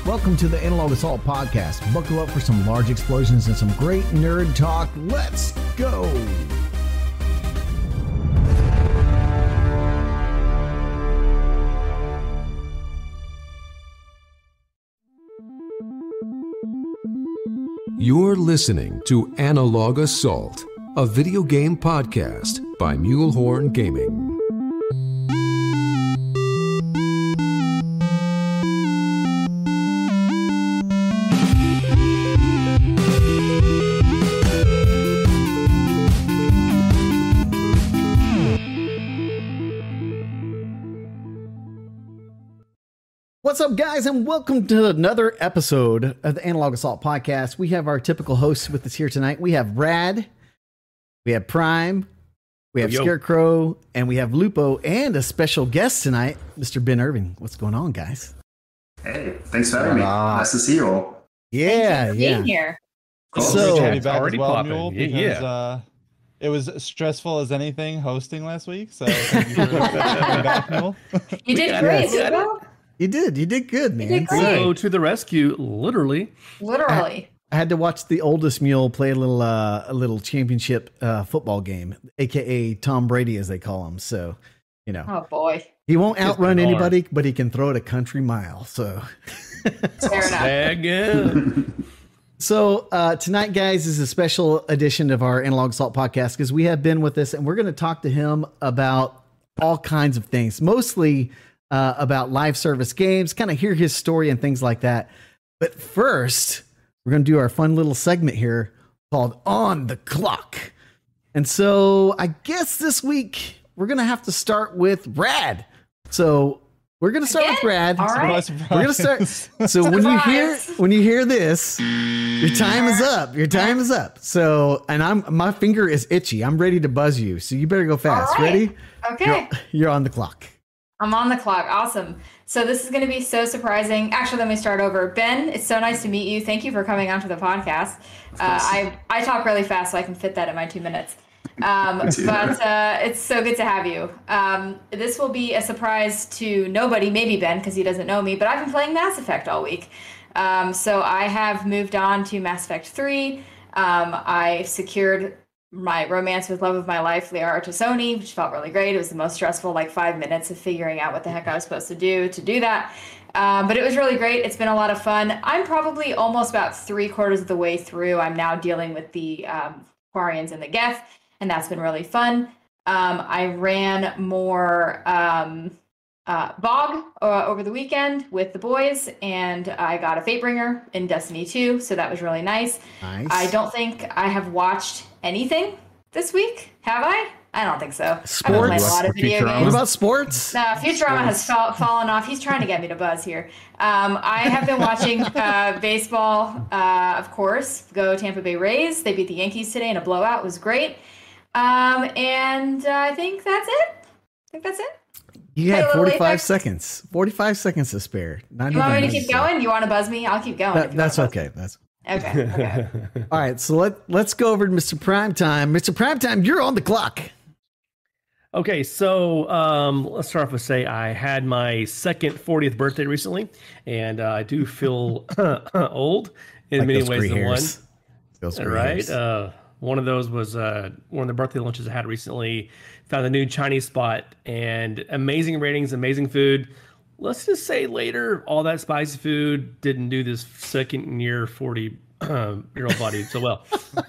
Welcome to the Analog Assault Podcast. Buckle up for some large explosions and some great nerd talk. Let's go! You're listening to Analog Assault, a video game podcast by Mulehorn Gaming. What's up, guys, and welcome to another episode of the Analog Assault Podcast. We have our typical hosts with us here tonight. We have Rad, we have Prime, we have Scarecrow, and we have Lupo, and a special guest tonight, Mr. Ben Irving. What's going on, guys? Hey, thanks for having me. Nice to see you all. Yeah, being here. Cool. So it's already popping. Mule, because, it was stressful as anything hosting last week. So thank you for coming back, Mule. You did great, Lupo. You did good, man. You did great. Go to the rescue, literally. I had to watch the oldest mule play a little championship football game, aka Tom Brady, as they call him. So, you know, oh boy, he won't outrun anybody, but he can throw it a country mile. So, fair enough. Again. So tonight, guys, is a special edition of our Analog Assault Podcast because we have Ben with us, and we're going to talk to him about all kinds of things, mostly about live service games, kind of hear his story and things like that. But first, we're going to do our fun little segment here called On the Clock. And so I guess this week we're going to have to start with Rad. So we're going to start with Rad. All right. We're going to start. So when you hear this, your time is up. Your time is up. So, and my finger is itchy. I'm ready to buzz you. So you better go fast. All right. Ready? Okay. You're on the clock. I'm on the clock. Awesome. So this is going to be so surprising. Actually, let me start over. Ben, it's so nice to meet you. Thank you for coming onto the podcast. I talk really fast, so I can fit that in my 2 minutes. But it's so good to have you. This will be a surprise to nobody, maybe Ben, because he doesn't know me, but I've been playing Mass Effect all week. So I have moved on to Mass Effect 3. I secured my romance with love of my life, Liara Tassoni, which felt really great. It was the most stressful 5 minutes of figuring out what the heck I was supposed to do that. But it was really great. It's been a lot of fun. I'm probably almost about 3/4 of the way through. I'm now dealing with the Quarians and the Geth, and that's been really fun. I ran more Bog over the weekend with the boys, and I got a Fatebringer in Destiny 2, so that was really nice. I don't think I have watched anything this week, have I? I don't think so. Sports? I've been playing a lot of video games. What about sports? No, Futurama has fallen off. He's trying to get me to buzz here. I have been watching baseball, of course. Go Tampa Bay Rays. They beat the Yankees today in a blowout. It was great. And I think that's it. You had 45 seconds. 45 seconds to spare. You want me to keep going? You want to buzz me? I'll keep going. That's okay. Okay. All right, so let's go over to Mr. Primetime. Mr. Primetime, you're on the clock. Okay, so let's start off with say I had my second 40th birthday recently, and I do feel old in many ways than one. Right? One of those was one of the birthday lunches I had recently. Found a new Chinese spot and amazing ratings, amazing food. Let's just say later, all that spicy food didn't do this second year 40-year-old body so well.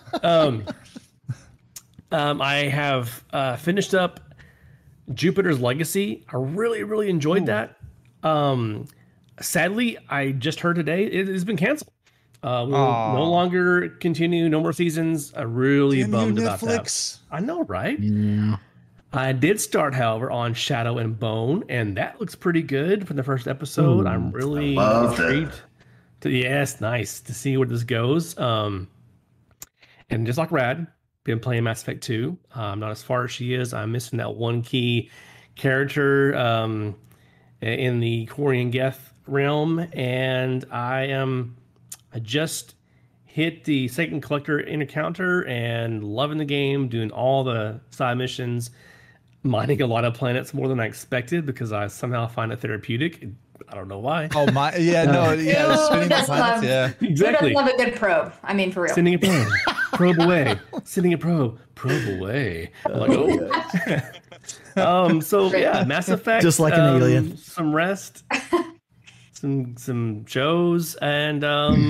I have finished up Jupiter's Legacy. I really, really enjoyed that. Sadly, I just heard today it has been canceled. We'll no longer continue, no more seasons. I really bummed about that. I know, right? Yeah. I did start, however, on Shadow and Bone, and that looks pretty good for the first episode. I'm really intrigued. Yes, nice to see where this goes. And just like Rad, been playing Mass Effect 2. I'm not as far as she is. I'm missing that one key character in the Quarian Geth realm, and I just hit the Satan Collector encounter and loving the game, doing all the side missions. Mining a lot of planets more than I expected because I somehow find it therapeutic. I don't know why. Oh my, yeah, no, yeah, spinning the planets, yeah. Exactly. Who doesn't love a good probe? I mean, for real. Sending a probe, probe away. Sending a probe away. Like, oh. So yeah, Mass Effect. Just like an alien. Some rest. some shows, and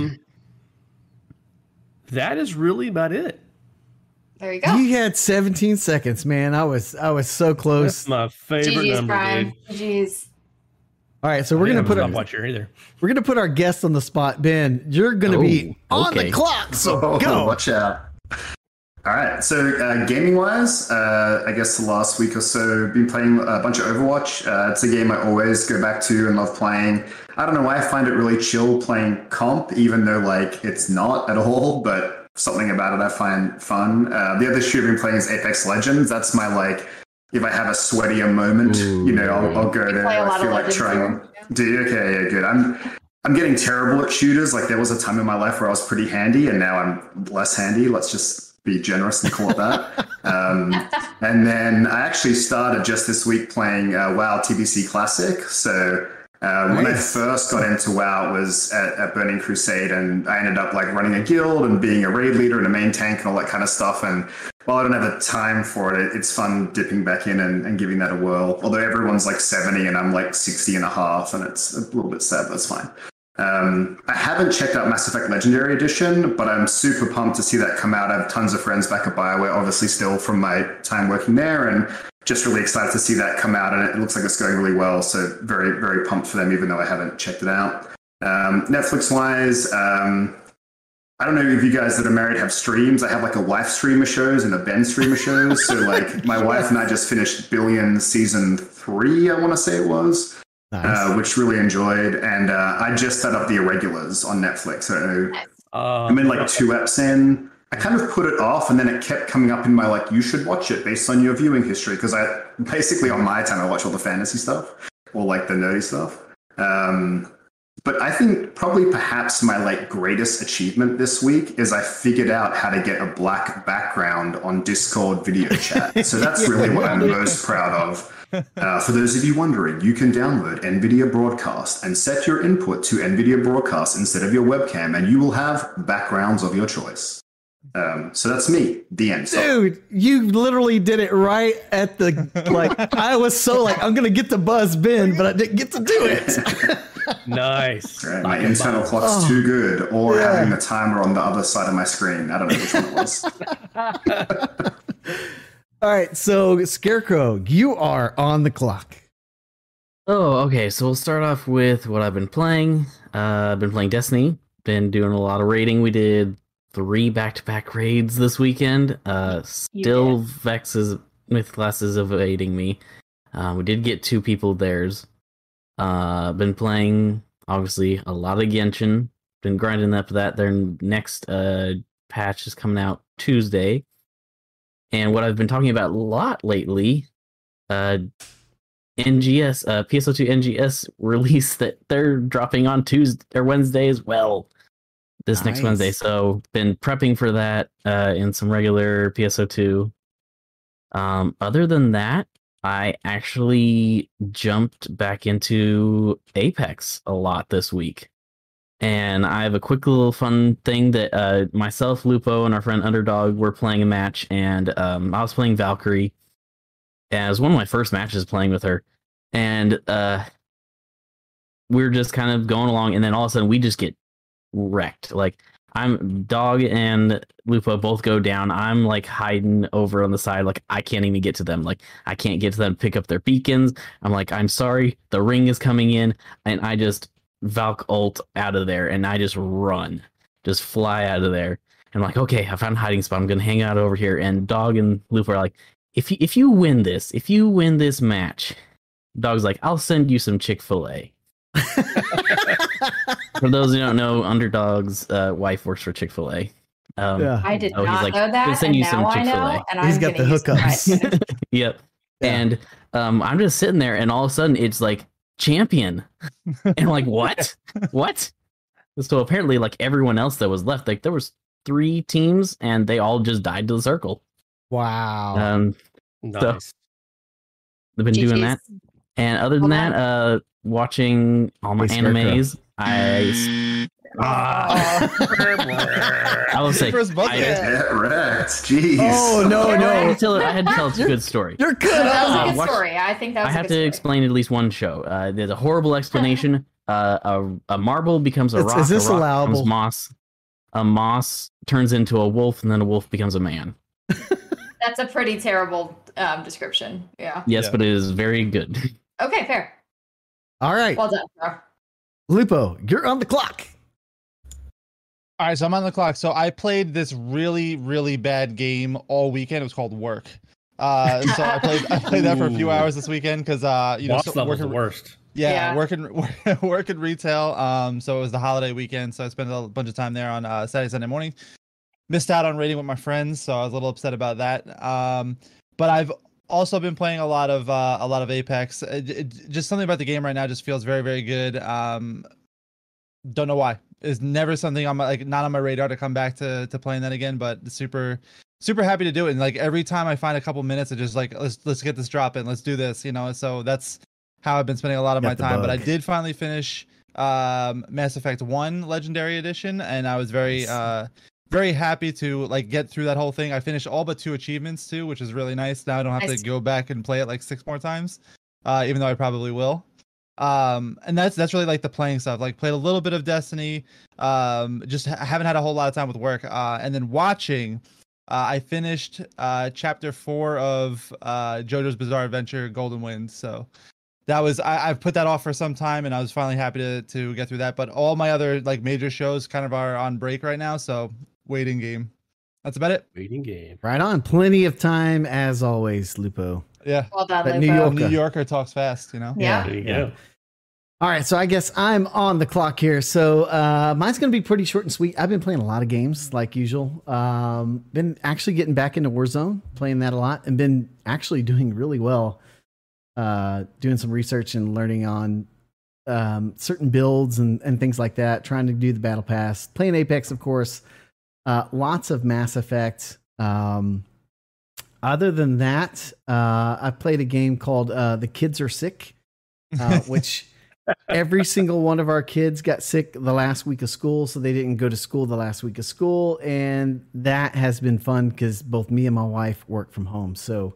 that is really about it. There you go. You had 17 seconds, man. I was so close. That's my favorite GG's number, Prime. dude. GG's. All right, so we're gonna put our guest on the spot. Ben, you're gonna be on the clock, so go. Watch out. All right, so gaming wise, I guess the last week or so, been playing a bunch of Overwatch. It's a game I always go back to and love playing. I don't know why I find it really chill playing comp, even though like it's not at all, but something about it I find fun. The other shoot I've been playing is Apex Legends. That's my like, if I have a sweatier moment, you know, I'll go there. I feel like trying. Do you? Okay, yeah, good. I'm getting terrible at shooters. Like there was a time in my life where I was pretty handy, and now I'm less handy. Let's just be generous and call it that. And then I actually started just this week playing WoW TBC Classic. So when I first got into WoW, it was at Burning Crusade, and I ended up like running a guild and being a raid leader and a main tank and all that kind of stuff. And while I don't have the time for it, it's fun dipping back in and giving that a whirl. Although everyone's like 70 and I'm like 60 and a half, and it's a little bit sad, but it's fine. I haven't checked out Mass Effect Legendary Edition, but I'm super pumped to see that come out. I have tons of friends back at BioWare, obviously still from my time working there, and just really excited to see that come out, and it looks like it's going really well. So very, very pumped for them, even though I haven't checked it out. Netflix-wise, I don't know if you guys that are married have streams. I have like a wife stream of shows and a Ben stream of shows. So like my wife and I just finished Billions season 3, I want to say it was. Nice. Which really enjoyed, and I just set up The Irregulars on Netflix. I don't know. I'm in like 2 eps in. I kind of put it off, and then it kept coming up in my like, you should watch it based on your viewing history, because I basically on my time I watch all the fantasy stuff or like the nerdy stuff. But I think probably perhaps my like greatest achievement this week is I figured out how to get a black background on Discord video chat. So that's really what I'm most proud of. For those of you wondering, you can download NVIDIA Broadcast and set your input to NVIDIA Broadcast instead of your webcam, and you will have backgrounds of your choice. So that's me, the end. Dude, you literally did it right at the, like, I was so like, I'm going to get the buzz Ben, but I didn't get to do it. Nice. Right, my internal clock's too good, or having the timer on the other side of my screen. I don't know which one it was. All right, so Scarecrow, you are on the clock. Oh, okay. So we'll start off with what I've been playing. I've been playing Destiny. Been doing a lot of raiding. We did 3 back-to-back raids this weekend. Still Vex's myth classes evading me. We did get 2 people theirs. Been playing obviously a lot of Genshin. Been grinding up that. Their next patch is coming out Tuesday. And what I've been talking about a lot lately, NGS, PSO2 NGS release that they're dropping on Tuesday or Wednesday as well. This next Wednesday. So been prepping for that in some regular PSO2. Other than that, I actually jumped back into Apex a lot this week. And I have a quick little fun thing that myself, Lupo, and our friend Underdog were playing a match, and I was playing Valkyrie. And it was one of my first matches playing with her. And we were just kind of going along, and then all of a sudden we just get wrecked. Like, Dog and Lupo both go down. I'm like hiding over on the side, like I can't even get to them. Like I can't get to them, pick up their beacons. I'm like, I'm sorry, the ring is coming in, and I just Valk ult out of there, and I just run, just fly out of there. And I'm like, okay, I found a hiding spot. I'm gonna hang out over here. And Dog and Lupo are like, if you win this match, Dog's like, I'll send you some Chick-fil-A. For those who don't know, Underdog's wife works for Chick-fil-A. I did not know that, send you and some now I Chick-fil-A. know, and He's I'm got the gonna use hookups. Yep. Yeah. And I'm just sitting there, and all of a sudden it's like champion, and I'm like, what? What? So apparently, like everyone else that was left, like there was 3 teams, and they all just died to the circle. Wow. Nice. So they've been doing that. And other than that, watching all my animes. I will say, Jeez. Oh no! I had to tell it's a good story. You're good. That was a good story. I think that was. I have to explain at least one show. There's a horrible explanation. A marble becomes a rock. Is this a rock allowable? becomes moss. A moss turns into a wolf, and then a wolf becomes a man. That's a pretty terrible description. Yeah. Yes, but it is very good. Okay, fair. All right. Well done, bro. Lupo, you're on the clock. All right, so I'm on the clock. So I played this really, really bad game all weekend. It was called Work. So I played that for a few hours this weekend because Boss level's the worst. Yeah, working retail. So it was the holiday weekend, so I spent a bunch of time there on Saturday, Sunday morning. Missed out on raiding with my friends, so I was a little upset about that. But I've also been playing a lot of Apex. Just something about the game right now just feels very, very good. Don't know why. It's never something I'm not on my radar to come back to playing that again, but super happy to do it. And like every time I find a couple minutes, I just like let's get this drop in, let's do this, So that's how I've been spending a lot of my time. But I did finally finish Mass Effect 1 Legendary Edition, and I was very happy to like get through that whole thing. I finished all but 2 achievements too, which is really nice. Now I don't have to go back and play it like 6 more times, even though I probably will. And that's really like the playing stuff. Like played a little bit of Destiny. Just haven't had a whole lot of time with work. And then watching, I finished chapter 4 of JoJo's Bizarre Adventure: Golden Wind. So that was I've put that off for some time, and I was finally happy to get through that. But all my other like major shows kind of are on break right now, so waiting game. That's about it. Waiting game. Right on. Plenty of time as always, Lupo. Yeah. Well done, That Lupo. New New Yorker talks fast, Yeah. There you go. All right, so I guess I'm on the clock here. So mine's going to be pretty short and sweet. I've been playing a lot of games like usual. Been actually getting back into Warzone, playing that a lot, and been actually doing really well. Doing some research and learning on certain builds and things like that. Trying to do the battle pass. Playing Apex, of course. Lots of Mass Effect. Other than that, I've played a game called The Kids Are Sick, which every single one of our kids got sick the last week of school, so they didn't go to school the last week of school, and that has been fun because both me and my wife work from home. So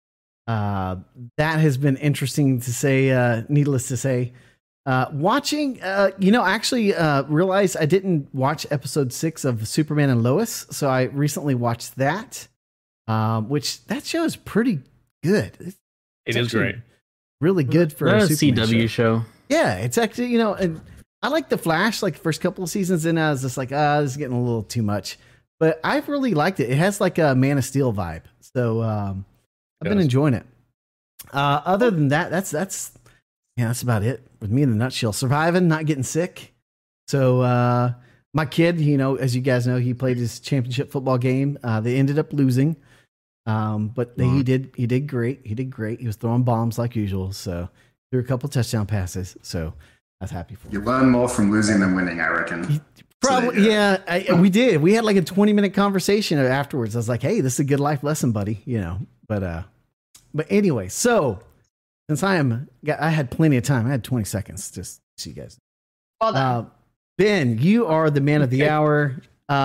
that has been interesting to say, needless to say. Watching, I actually realized I didn't watch episode 6 of Superman and Lois, so I recently watched that, which that show is pretty good. It is great. Really good for a Superman CW show. Yeah, it's actually, and I like The Flash, like the first couple of seasons, and I was just like, this is getting a little too much. But I've really liked it. It has like a Man of Steel vibe. So I've been enjoying it. Other than that, that's about it with me in a nutshell. Surviving, not getting sick. So my kid, as you guys know, he played his championship football game. They ended up losing. But he did great. He did great. He was throwing bombs like usual. So threw a couple touchdown passes. So I was happy for him. You learn more from losing than winning, I reckon. Probably, yeah. We did. We had like a 20-minute conversation afterwards. I was like, "Hey, this is a good life lesson, buddy." But anyway, so since I had plenty of time. I had 20 seconds just so you guys. Well done. Ben, you are the man of the hour.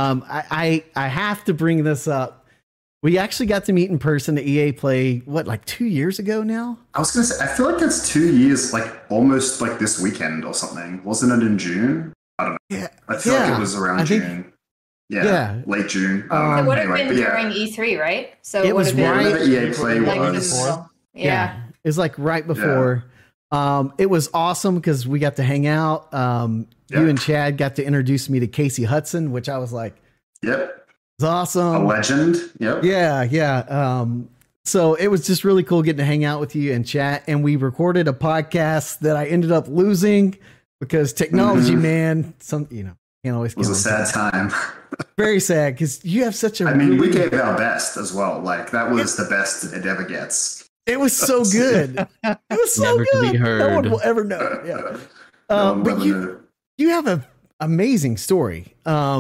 I have to bring this up. We actually got to meet in person at EA Play, like 2 years ago now? I was going to say, I feel like that's 2 years, like almost like this weekend or something. Wasn't it in June? I don't know. Yeah. I feel like it was around June. Yeah, late June. It would have been during E3, right? So it was right. EA Play was. Yeah. It was like right before. Yeah. It was awesome because we got to hang out. You and Chad got to introduce me to Casey Hudson, which I was like, yep. It's awesome. A legend. Yep. Yeah. So it was just really cool getting to hang out with you and chat. And we recorded a podcast that I ended up losing because technology, man, can't always. It was a sad time. Very sad because you have such a. I mean, we gave our best as well. Like that was the best it ever gets. It was so good. It was so Never good. To be heard. No one will ever know. Yeah. But you have an amazing story.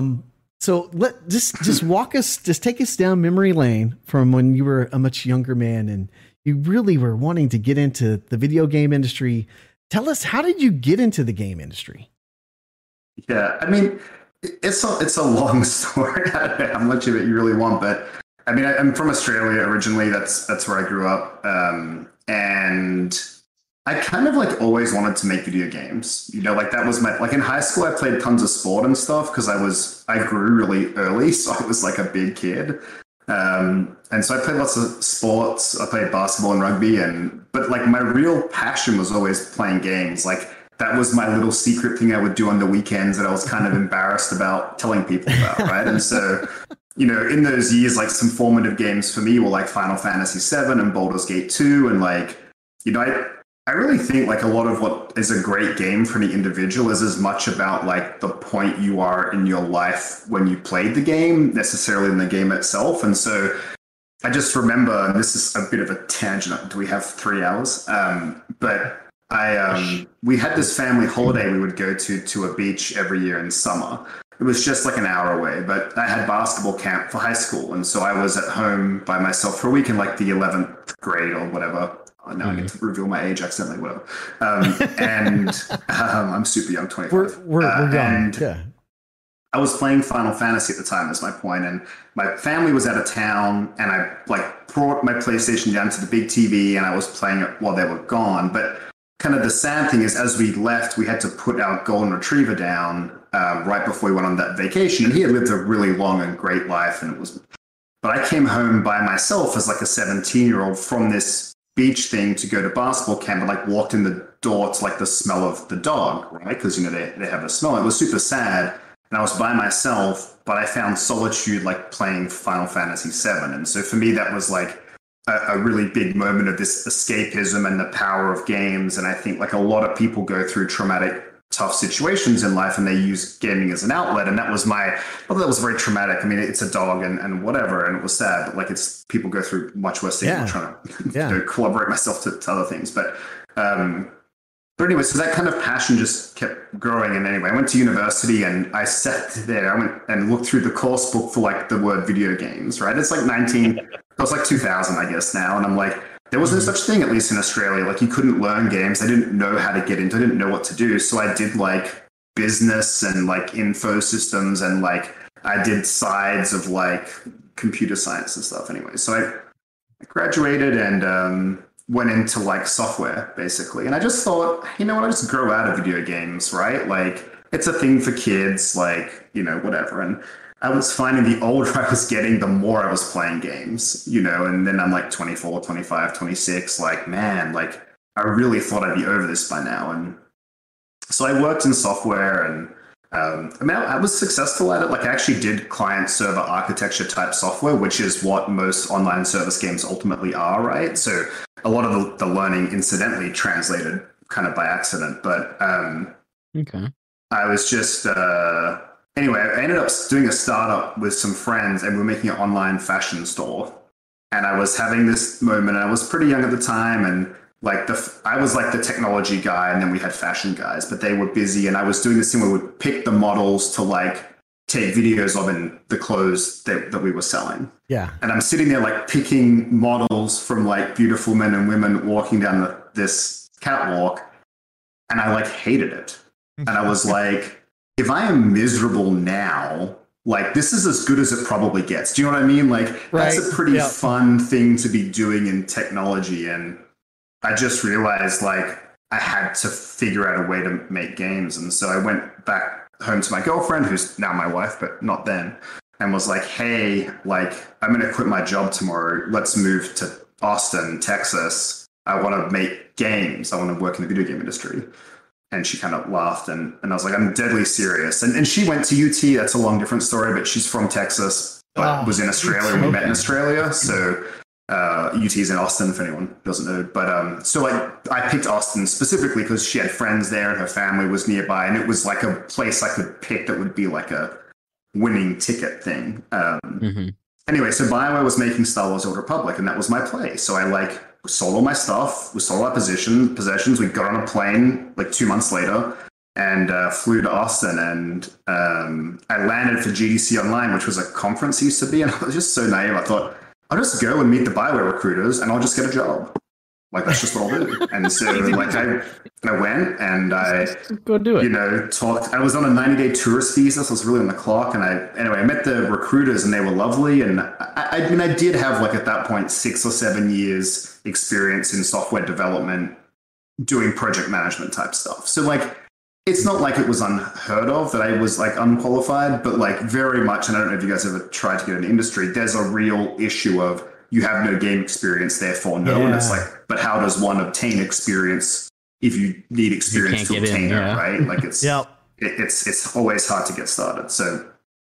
So just walk us, just take us down memory lane from when you were a much younger man and you really were wanting to get into the video game industry. tell us, how did you get into the game industry? Yeah, I mean, it's a long story. I don't know how much of it you really want, but I mean, I'm from Australia originally. That's where I grew up, and I kind of like always wanted to make video games. You know, like that was like in high school, I played tons of sport and stuff because I grew really early, so I was like a big kid. And so I played lots of sports. I played basketball and rugby, but like my real passion was always playing games. Like that was my little secret thing I would do on the weekends that I was kind of embarrassed about telling people about, right? And so, you know, in those years, like some formative games for me were like Final Fantasy VII and Baldur's Gate 2. And like, you know, I really think like a lot of what is a great game for any individual is as much about like the point you are in your life when you played the game necessarily in the game itself. And so I just remember, and this is a bit of a tangent. Do we have 3 hours? But we had this family holiday we would go to a beach every year in summer. It was just like an hour away, but I had basketball camp for high school. And so I was at home by myself for a week in like the 11th grade or whatever. Now I get to reveal my age accidentally, whatever. I'm super young, 25. We're young. And yeah. I was playing Final Fantasy at the time, is my point, and my family was out of town, and I like brought my PlayStation down to the big TV, and I was playing it while they were gone. But kind of the sad thing is, as we left, we had to put our golden retriever down right before we went on that vacation, and he had lived a really long and great life, and it was. But I came home by myself as like a 17-year-old from this beach thing to go to basketball camp, and like walked in the door to like the smell of the dog, right? Because you know they have a smell. It was super sad. And I was by myself, but I found solitude like playing Final Fantasy VII. And so for me, that was like a really big moment of this escapism and the power of games. And I think like a lot of people go through traumatic, tough situations in life and they use gaming as an outlet. And that was that was very traumatic. I mean, it's a dog and whatever, and it was sad, but like people go through much worse things. I'm trying to you know, collaborate myself to other things. But anyway, so that kind of passion just kept growing. And anyway, I went to university and I sat there. I went and looked through the course book for like the word video games, right? It's like it was like 2000, I guess now. And I'm like, there was no such thing, at least in Australia. Like you couldn't learn games. I didn't know how to get into it. I didn't know what to do. So I did like business and like info systems, and like I did sides of like computer science and stuff anyway. So I graduated and, went into like software basically. And I just thought, you know what, I just grow out of video games, right? Like it's a thing for kids, like, you know, whatever. And I was finding the older I was getting, the more I was playing games, you know, and then I'm like 24, 25, 26, like, man, like I really thought I'd be over this by now. And so I worked in software and I mean, I was successful at it. Like I actually did client server architecture type software, which is what most online service games ultimately are, right? So a lot of the learning incidentally translated kind of by accident. But okay. I was just, anyway, I ended up doing a startup with some friends and we were making an online fashion store. And I was having this moment, and I was pretty young at the time, and like I was like the technology guy, and then we had fashion guys, but they were busy, and I was doing this thing where we would pick the models to like take videos of in the clothes that we were selling. Yeah. And I'm sitting there like picking models from like beautiful men and women walking down this catwalk, and I like hated it. And I was like, if I am miserable now, like this is as good as it probably gets. Do you know what I mean? Like that's a pretty fun thing to be doing in technology. And I just realized like I had to figure out a way to make games. And so I went back home to my girlfriend, who's now my wife, but not then, and was like, hey, like I'm going to quit my job tomorrow. Let's move to Austin, Texas. I want to make games. I want to work in the video game industry. And she kind of laughed, and I was like, I'm deadly serious. And she went to UT. That's a long, different story, but she's from Texas, but was in Australia. And we met in Australia. So UT's in Austin, if anyone doesn't know. But so I picked Austin specifically because she had friends there and her family was nearby. And it was like a place I could pick that would be like a winning ticket thing. Anyway, so BioWare was making Star Wars: Old Republic, and that was my play. So I like sold all my stuff, we sold our possessions. We got on a plane like 2 months later and flew to Austin, and I landed for GDC Online, which was a conference it used to be. And I was just so naive. I thought, I'll just go and meet the BioWare recruiters and I'll just get a job. Like, that's just what I'll do. And so, like, I went and I, go do it. You know, talked. I was on a 90-day tourist visa, so I was really on the clock. And I met the recruiters, and they were lovely. And I mean, I did have, like, at that point, 6 or 7 years experience in software development, doing project management type stuff. So, like, it's not like it was unheard of that I was, like, unqualified, but, like, very much. And I don't know if you guys ever tried to get in the industry. There's a real issue of, you have no game experience, therefore no. And it's like, but how does one obtain experience if you need experience to obtain it, right? Like, it's it's always hard to get started. So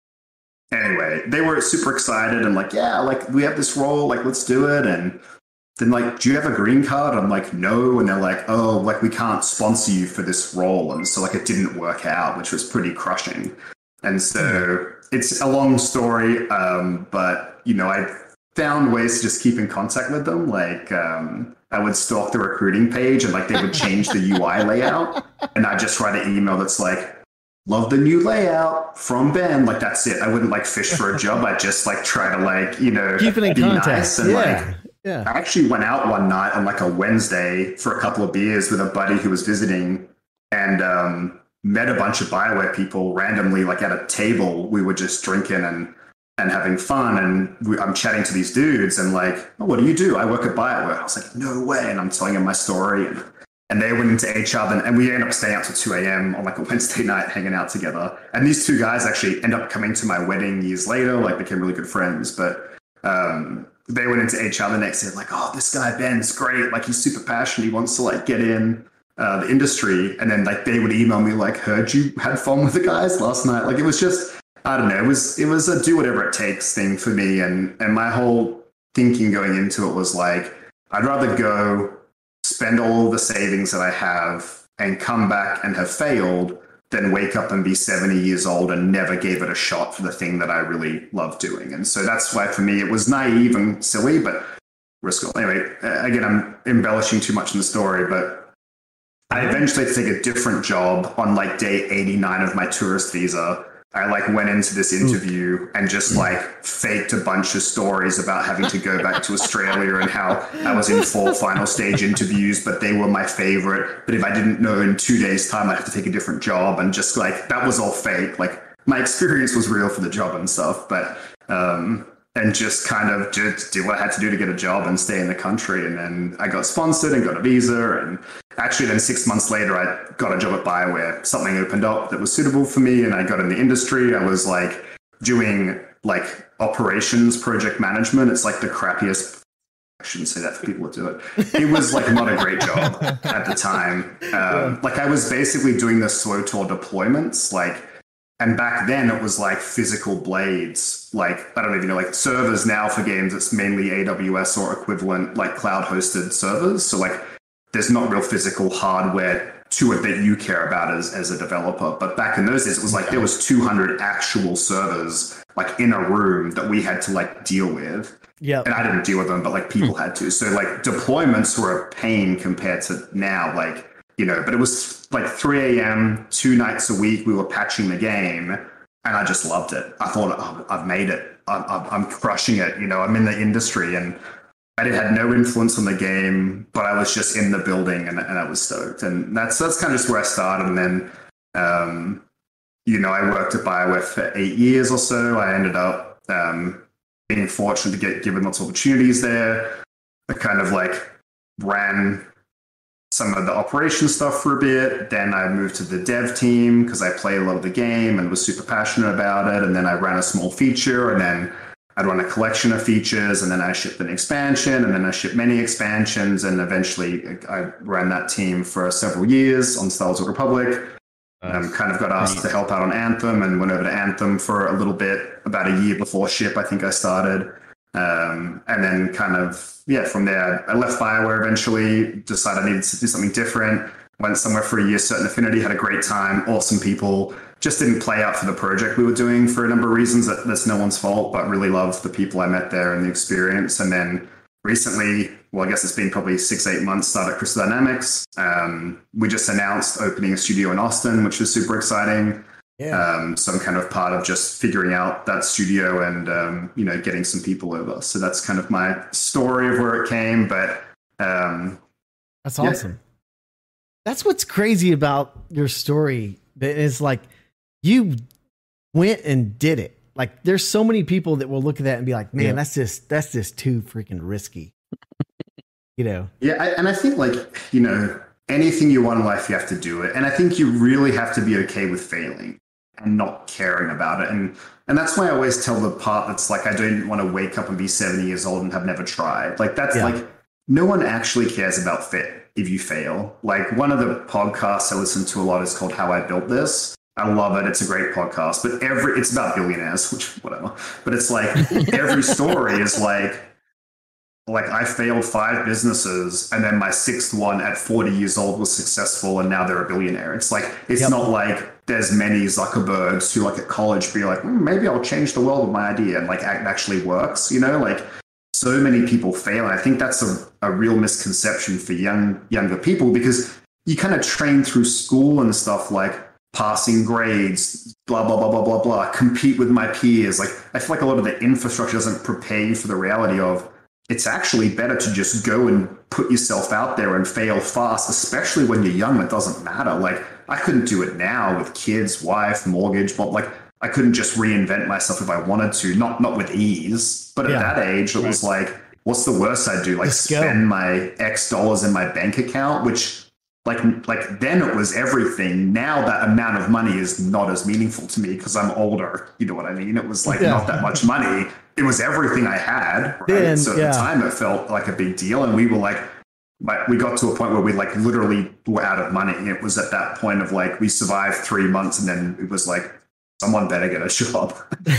anyway, they were super excited and like, yeah, like, we have this role, like, let's do it. And then, like, do you have a green card? I'm like, no. And they're like, oh, like, we can't sponsor you for this role. And so, like, it didn't work out, which was pretty crushing. And so it's a long story, but, you know, I found ways to just keep in contact with them. Like, I would stalk the recruiting page and, like, they would change the UI layout. And I'd just write an email that's like, love the new layout from Ben. Like, that's it. I wouldn't, like, fish for a job. I'd just, like, try to, like, you know, keep it in contact. Nice and, I actually went out one night on, like, a Wednesday for a couple of beers with a buddy who was visiting, and met a bunch of BioWare people randomly, like, at a table. We were just drinking and having fun, and I'm chatting to these dudes, and like, oh, what do you do? I work at BioWare. I was like, no way. And I'm telling them my story, and they went into HR, and we ended up staying out till 2 a.m. on, like, a Wednesday night, hanging out together. And these two guys actually end up coming to my wedding years later, like, became really good friends. But they went into HR the next day, like, oh, this guy Ben's great, like, he's super passionate, he wants to, like, get in the industry. And then, like, they would email me, like, heard you had fun with the guys last night. Like, it was just, I don't know, it was a do whatever it takes thing for me. And my whole thinking going into it was like, I'd rather go spend all the savings that I have and come back and have failed than wake up and be 70 years old and never gave it a shot for the thing that I really love doing. And so that's why for me, it was naive and silly, but risk. Anyway, again, I'm embellishing too much in the story, but I eventually had to take a different job on, like, day 89 of my tourist visa. I, like, went into this interview and just, like, faked a bunch of stories about having to go back to Australia and how I was in 4 final stage interviews, but they were my favorite. But if I didn't know in 2 days' time, I'd have to take a different job. And just, like, that was all fake. Like, my experience was real for the job and stuff, but, and just kind of just do what I had to do to get a job and stay in the country. And then I got sponsored and got a visa. And actually then 6 months later, I got a job at BioWare. Something opened up that was suitable for me, and I got in the industry. I was, like, doing, like, operations project management. It's, like, the crappiest. I shouldn't say that for people to do it. It was, like, not a great job at the time. Like, I was basically doing the SWTOR deployments, like, and back then it was, like, physical blades. Like, I don't even know, like, servers now for games, it's mainly AWS or equivalent, like, cloud hosted servers. So, like, there's not real physical hardware to it that you care about as a developer. But back in those days, it was like there was 200 actual servers, like, in a room that we had to, like, deal with. Yeah. And I didn't deal with them, but, like, people had to. So, like, deployments were a pain compared to now, like, you know, but it was like 3 a.m., 2 nights a week, we were patching the game, and I just loved it. I thought, oh, I've made it. I'm crushing it. You know, I'm in the industry, and I had no influence on the game, but I was just in the building, and I was stoked. And that's kind of just where I started. And then, you know, I worked at BioWare for 8 years or so. I ended up being fortunate to get given lots of opportunities there. I kind of, like, ran some of the operation stuff for a bit. Then I moved to the dev team because I play a lot of the game and was super passionate about it. And then I ran a small feature, and then I'd run a collection of features, and then I shipped an expansion, and then I shipped many expansions. And eventually I ran that team for several years on Star Wars Republic. Kind of got asked to help out on Anthem, and went over to Anthem for a little bit, about a year before ship, I think I started. And then kind of, yeah, from there, I left BioWare eventually, decided I needed to do something different, went somewhere for a year, Certain Affinity, had a great time, awesome people, just didn't play out for the project we were doing for a number of reasons. That's no one's fault, but really loved the people I met there and the experience. And then recently, well, I guess it's been probably 6-8 months, started Crystal Dynamics. We just announced opening a studio in Austin, which was super exciting. Yeah. So I'm kind of part of just figuring out that studio and, you know, getting some people over. So that's kind of my story of where it came. But That's awesome. That's what's crazy about your story. That is like you went and did it. Like there's so many people that will look at that and be like, man, that's just too freaking risky. Yeah. And I think like, anything you want in life, you have to do it. And I think you really have to be okay with failing and not caring about it. And that's why I always tell the part that's like, I don't want to wake up and be 70 years old and have never tried. Like that's like, no one actually cares about fit if you fail. Like one of the podcasts I listen to a lot is called How I Built This. I love it. It's a great podcast, but it's about billionaires, which whatever. But it's like every story is like I failed 5 businesses and then my 6th one at 40 years old was successful and now they're a billionaire. It's like, it's not like there's many Zuckerbergs who like at college be like, maybe I'll change the world with my idea, and like it actually works, like so many people fail. And I think that's a real misconception for younger people, because you kind of train through school and stuff like passing grades, blah, blah, blah, blah, blah, blah, compete with my peers. Like I feel like a lot of the infrastructure doesn't prepare you for the reality of it's actually better to just go and put yourself out there and fail fast, especially when you're young. It doesn't matter. Like I couldn't do it now with kids, wife, mortgage, but like I couldn't just reinvent myself if I wanted to, not with ease. But at that age, it was like, what's the worst I'd do? Like spend my X dollars in my bank account, which like then it was everything. Now that amount of money is not as meaningful to me because I'm older. You know what I mean? It was like not that much money. It was everything I had. Right? Then, so at the time it felt like a big deal. And we were like, we got to a point where we like literally were out of money. And it was at that point of like, we survived 3 months and then it was like, someone better get a job.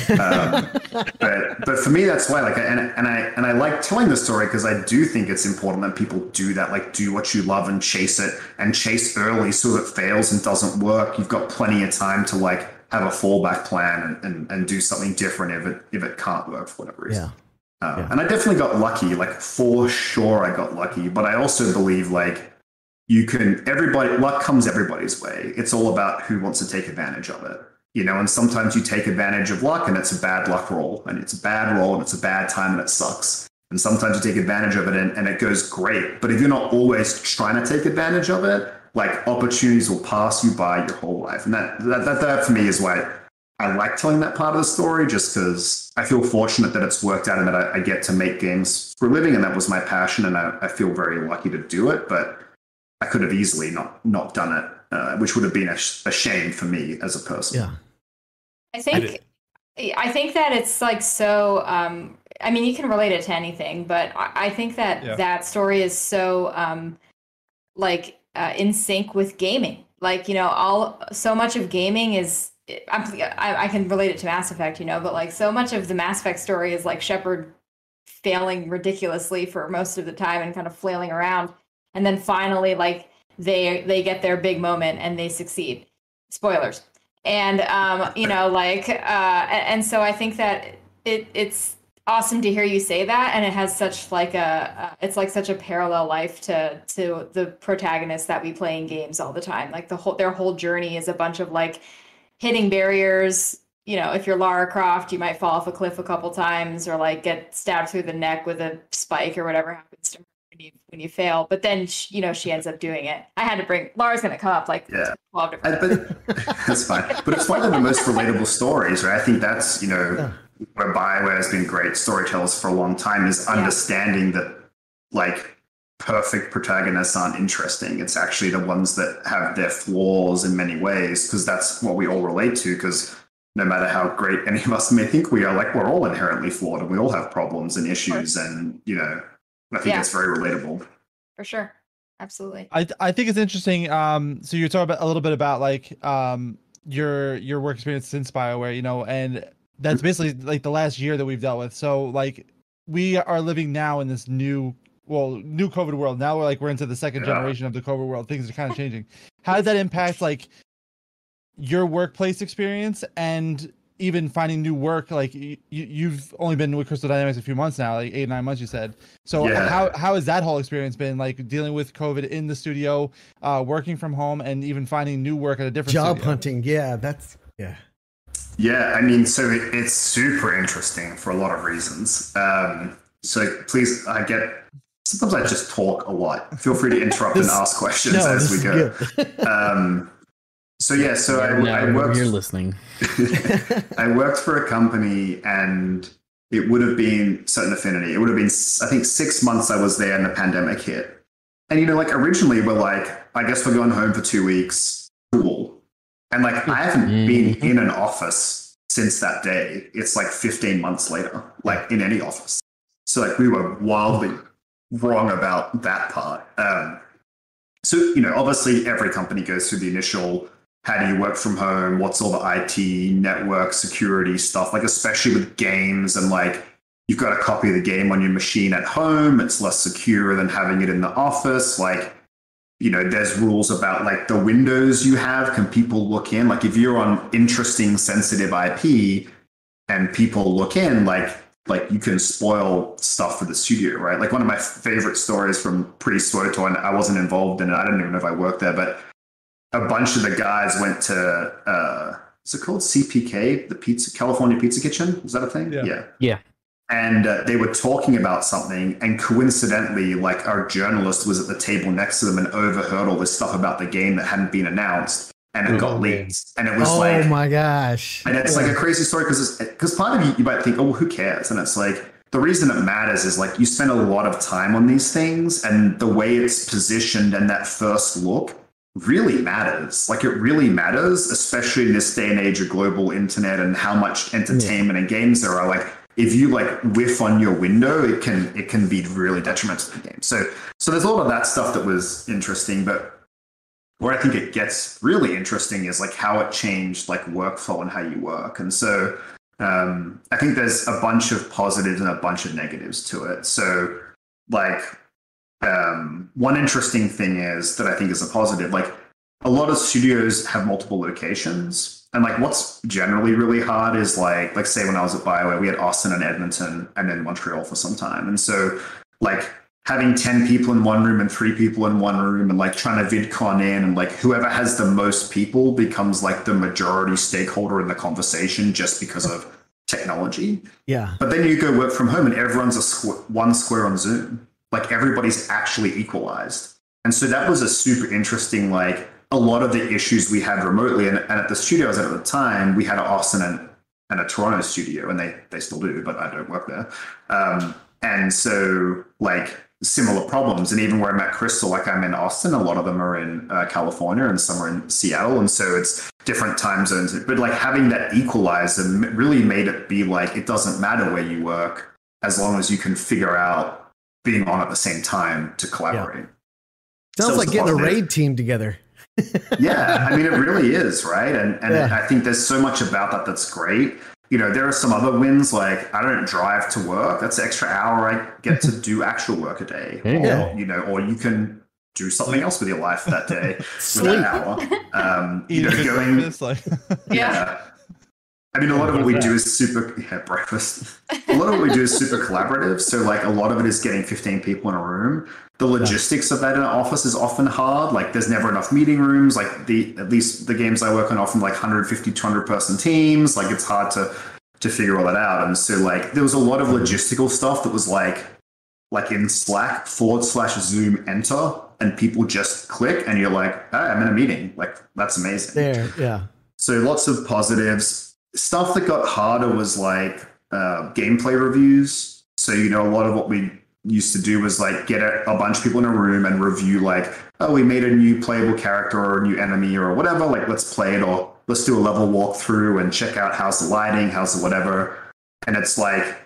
But for me, that's why like, and I like telling the story because I do think it's important that people do that, like do what you love and chase it, and chase early. So if it fails and doesn't work, you've got plenty of time to like have a fallback plan and do something different if it can't work for whatever reason. And I definitely got lucky, like for sure I got lucky, but I also believe like luck comes everybody's way. It's all about who wants to take advantage of it. And sometimes you take advantage of luck and it's a bad luck roll, and it's a bad roll and it's a bad time and it sucks. And sometimes you take advantage of it and it goes great. But if you're not always trying to take advantage of it, like opportunities will pass you by your whole life. And that for me is why I like telling that part of the story, just because I feel fortunate that it's worked out and that I get to make games for a living, and that was my passion, and I feel very lucky to do it. But I could have easily not done it, which would have been a shame for me as a person. Yeah. I think that it's like so. I mean, you can relate it to anything, but I think that that story is so in sync with gaming. Like so much of gaming is. I can relate it to Mass Effect, but like so much of the Mass Effect story is like Shepard failing ridiculously for most of the time and kind of flailing around, and then finally like they get their big moment and they succeed. Spoilers. And and so I think that it's awesome to hear you say that, and it has such like it's like such a parallel life to the protagonists that we play in games all the time. Like their whole journey is a bunch of like hitting barriers. If you're Lara Croft, you might fall off a cliff a couple times or like get stabbed through the neck with a spike or whatever happens to her when you fail. But then she ends up doing it. I had to bring Lara's going to come up like 12 different but that's fine. But it's one of the most relatable stories, right? I think that's where BioWare has been great storytellers for a long time, is understanding that like perfect protagonists aren't interesting. It's actually the ones that have their flaws in many ways, because that's what we all relate to. Because no matter how great any of us may think we are, like we're all inherently flawed and we all have problems and issues, and I think it's very relatable. For sure. Absolutely. I think it's interesting. So you're talking about a little bit about like your work experience since BioWare, and that's basically like the last year that we've dealt with. So like we are living now in this new COVID world. Now we're into the second generation of the COVID world. Things are kind of changing. How did that impact like your workplace experience and even finding new work? Like you've only been with Crystal Dynamics a few months now, like 8-9 months you said. So how has that whole experience been, like dealing with COVID in the studio, working from home, and even finding new work at a different job studio? hunting? I mean, so it's super interesting for a lot of reasons. So please, I get sometimes I just talk a lot. Feel free to interrupt and ask questions as we go. So I worked. You're listening. I worked for a company, and it would have been certain affinity. It would have been, I think, 6 months I was there, and the pandemic hit. And originally we're like, I guess we're going home for 2 weeks. Cool. And I haven't been in an office since that day. It's 15 months later, in any office. So we were wildly wrong about that part. So obviously every company goes through the initial, how do you work from home? What's all the IT, network, security stuff? Especially with games, and you've got a copy of the game on your machine at home. It's less secure than having it in the office. There's rules about the windows you have. Can people look in? If you're on interesting, sensitive IP and people look in, you can spoil stuff for the studio, right? One of my favorite stories from pre-Swoto, and I wasn't involved in it. I don't even know if I worked there, but a bunch of the guys went to, is it called CPK, the California Pizza Kitchen? Is that a thing? Yeah. And they were talking about something, and coincidentally, our journalist was at the table next to them and overheard all this stuff about the game that hadn't been announced, and it got leaked. And it was oh my gosh. And it's a crazy story because part of you might think, oh, who cares? And it's the reason it matters is you spend a lot of time on these things, and the way it's positioned and that first look really matters. It really matters, especially in this day and age of global internet and how much entertainment and games there are. If you whiff on your window, it can be really detrimental to the game. So there's a lot of that stuff that was interesting, but where I think it gets really interesting is how it changed workflow and how you work. And so I think there's a bunch of positives and a bunch of negatives to it. So one interesting thing is that I think is a positive, a lot of studios have multiple locations. And what's generally really hard is say when I was at BioWare, we had Austin and Edmonton and then Montreal for some time. And so having 10 people in one room and 3 people in one room and trying to VidCon in, and whoever has the most people becomes the majority stakeholder in the conversation just because of technology. Yeah. But then you go work from home and everyone's one square on Zoom. Everybody's actually equalized. And so that was a super interesting, a lot of the issues we had remotely, and at the studio I was at the time, we had an Austin and a Toronto studio, and they still do, but I don't work there. And so similar problems. And even where I'm at Crystal, I'm in Austin, a lot of them are in California and some are in Seattle. And so it's different time zones. But having that equalizer really made it be it doesn't matter where you work as long as you can figure out being on at the same time to collaborate. Yeah. Sounds like getting a raid team together. Yeah, it really is, right? And I think there's so much about that that's great. There are some other wins, I don't drive to work. That's an extra hour I get to do actual work a day. Or you can do something else with your life that day with that hour. Yeah. A lot of what we do is breakfast. A lot of what we do is super collaborative. So a lot of it is getting 15 people in a room. The logistics of that in an office is often hard. There's never enough meeting rooms. At least the games I work on often 150, 200 person teams. It's hard to figure all that out. And so there was a lot of logistical stuff that was in Slack /Zoom enter, and people just click and you're hey, I'm in a meeting. That's amazing. There, yeah. So lots of positives. Stuff that got harder was gameplay reviews. So, a lot of what we used to do was get a bunch of people in a room and review we made a new playable character or a new enemy or whatever. Let's play it, or let's do a level walkthrough and check out how's the lighting, how's the whatever. And it's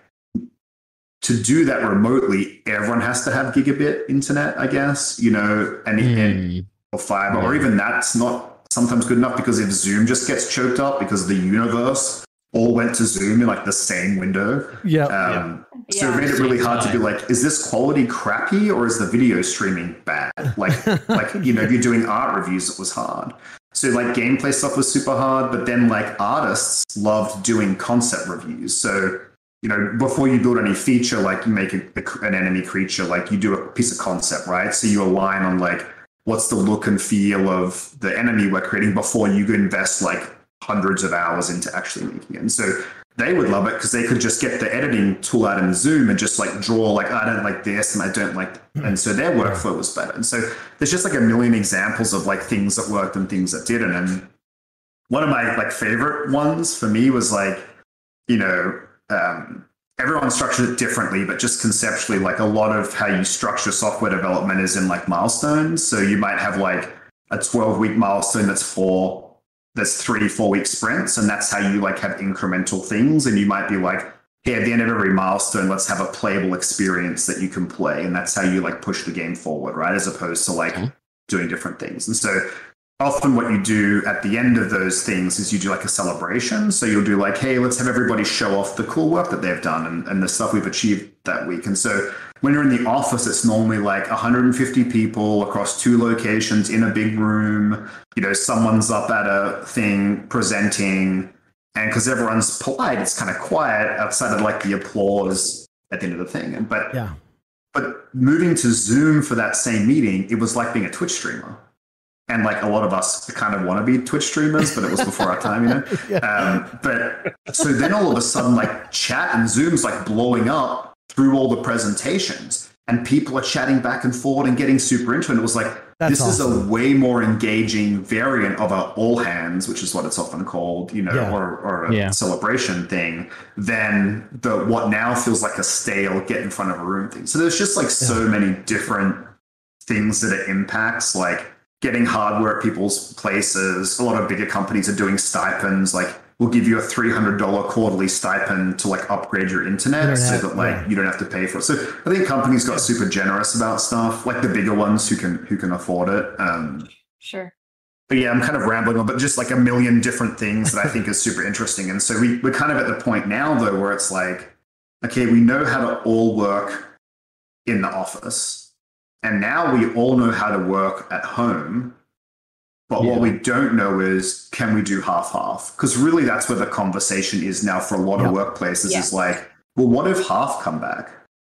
to do that remotely, everyone has to have gigabit internet, I guess, and or fiber, or even that's not sometimes good enough, because if Zoom just gets choked up because the universe all went to Zoom in the same window. So it made it really hard to be is this quality crappy or is the video streaming bad? If you're doing art reviews, it was hard. So gameplay stuff was super hard, but then artists loved doing concept reviews. So, before you build any feature, you make an enemy creature, you do a piece of concept, right? So you align on what's the look and feel of the enemy we're creating before you invest hundreds of hours into actually making it. And so they would love it because they could just get the editing tool out in Zoom and just like draw like, I don't like this and I don't like, and so their workflow was better. And so there's just like a million examples of like things that worked and things that didn't. And one of my like favorite ones for me was like, everyone structured it differently, but just conceptually, like a lot of how you structure software development is in like milestones. So you might have like a 12-week milestone that's 3-4 week sprints, and that's how you like have incremental things. And you might be like, hey, at the end of every milestone, let's have a playable experience that you can play, and that's how you like push the game forward, right? As opposed to like doing different things. And so often what you do at the end of those things is you do like a celebration. So you'll do like, hey, let's have everybody show off the cool work that they've done and the stuff we've achieved that week. And so when you're in the office, it's normally like 150 people across 2 locations in a big room. Someone's up at a thing presenting, and because everyone's polite, it's kind of quiet outside of like the applause at the end of the thing. But moving to Zoom for that same meeting, it was like being a Twitch streamer. And like a lot of us kind of want to be Twitch streamers, but it was before our time, But so then all of a sudden, like chat and Zoom's like blowing up through all the presentations, and people are chatting back and forward and getting super into it. And it was like, this is a way more engaging variant of a all hands, which is what it's often called, or a celebration thing, than the what now feels like a stale get in front of a room thing. So there's just like so many different things that it impacts, like getting hardware at people's places. A lot of bigger companies are doing stipends, like we'll give you a $300 quarterly stipend to like upgrade your internet so that like you don't have to pay for it. So I think companies got super generous about stuff, like the bigger ones who can afford it. Sure. But yeah, I'm kind of rambling on, but just like a million different things that I think is super interesting. And so we're kind of at the point now though, where it's like, okay, we know how to all work in the office. And now we all know how to work at home. But what we don't know is, can we do half-half? Because really that's where the conversation is now for a lot of workplaces is like, well, what if half come back?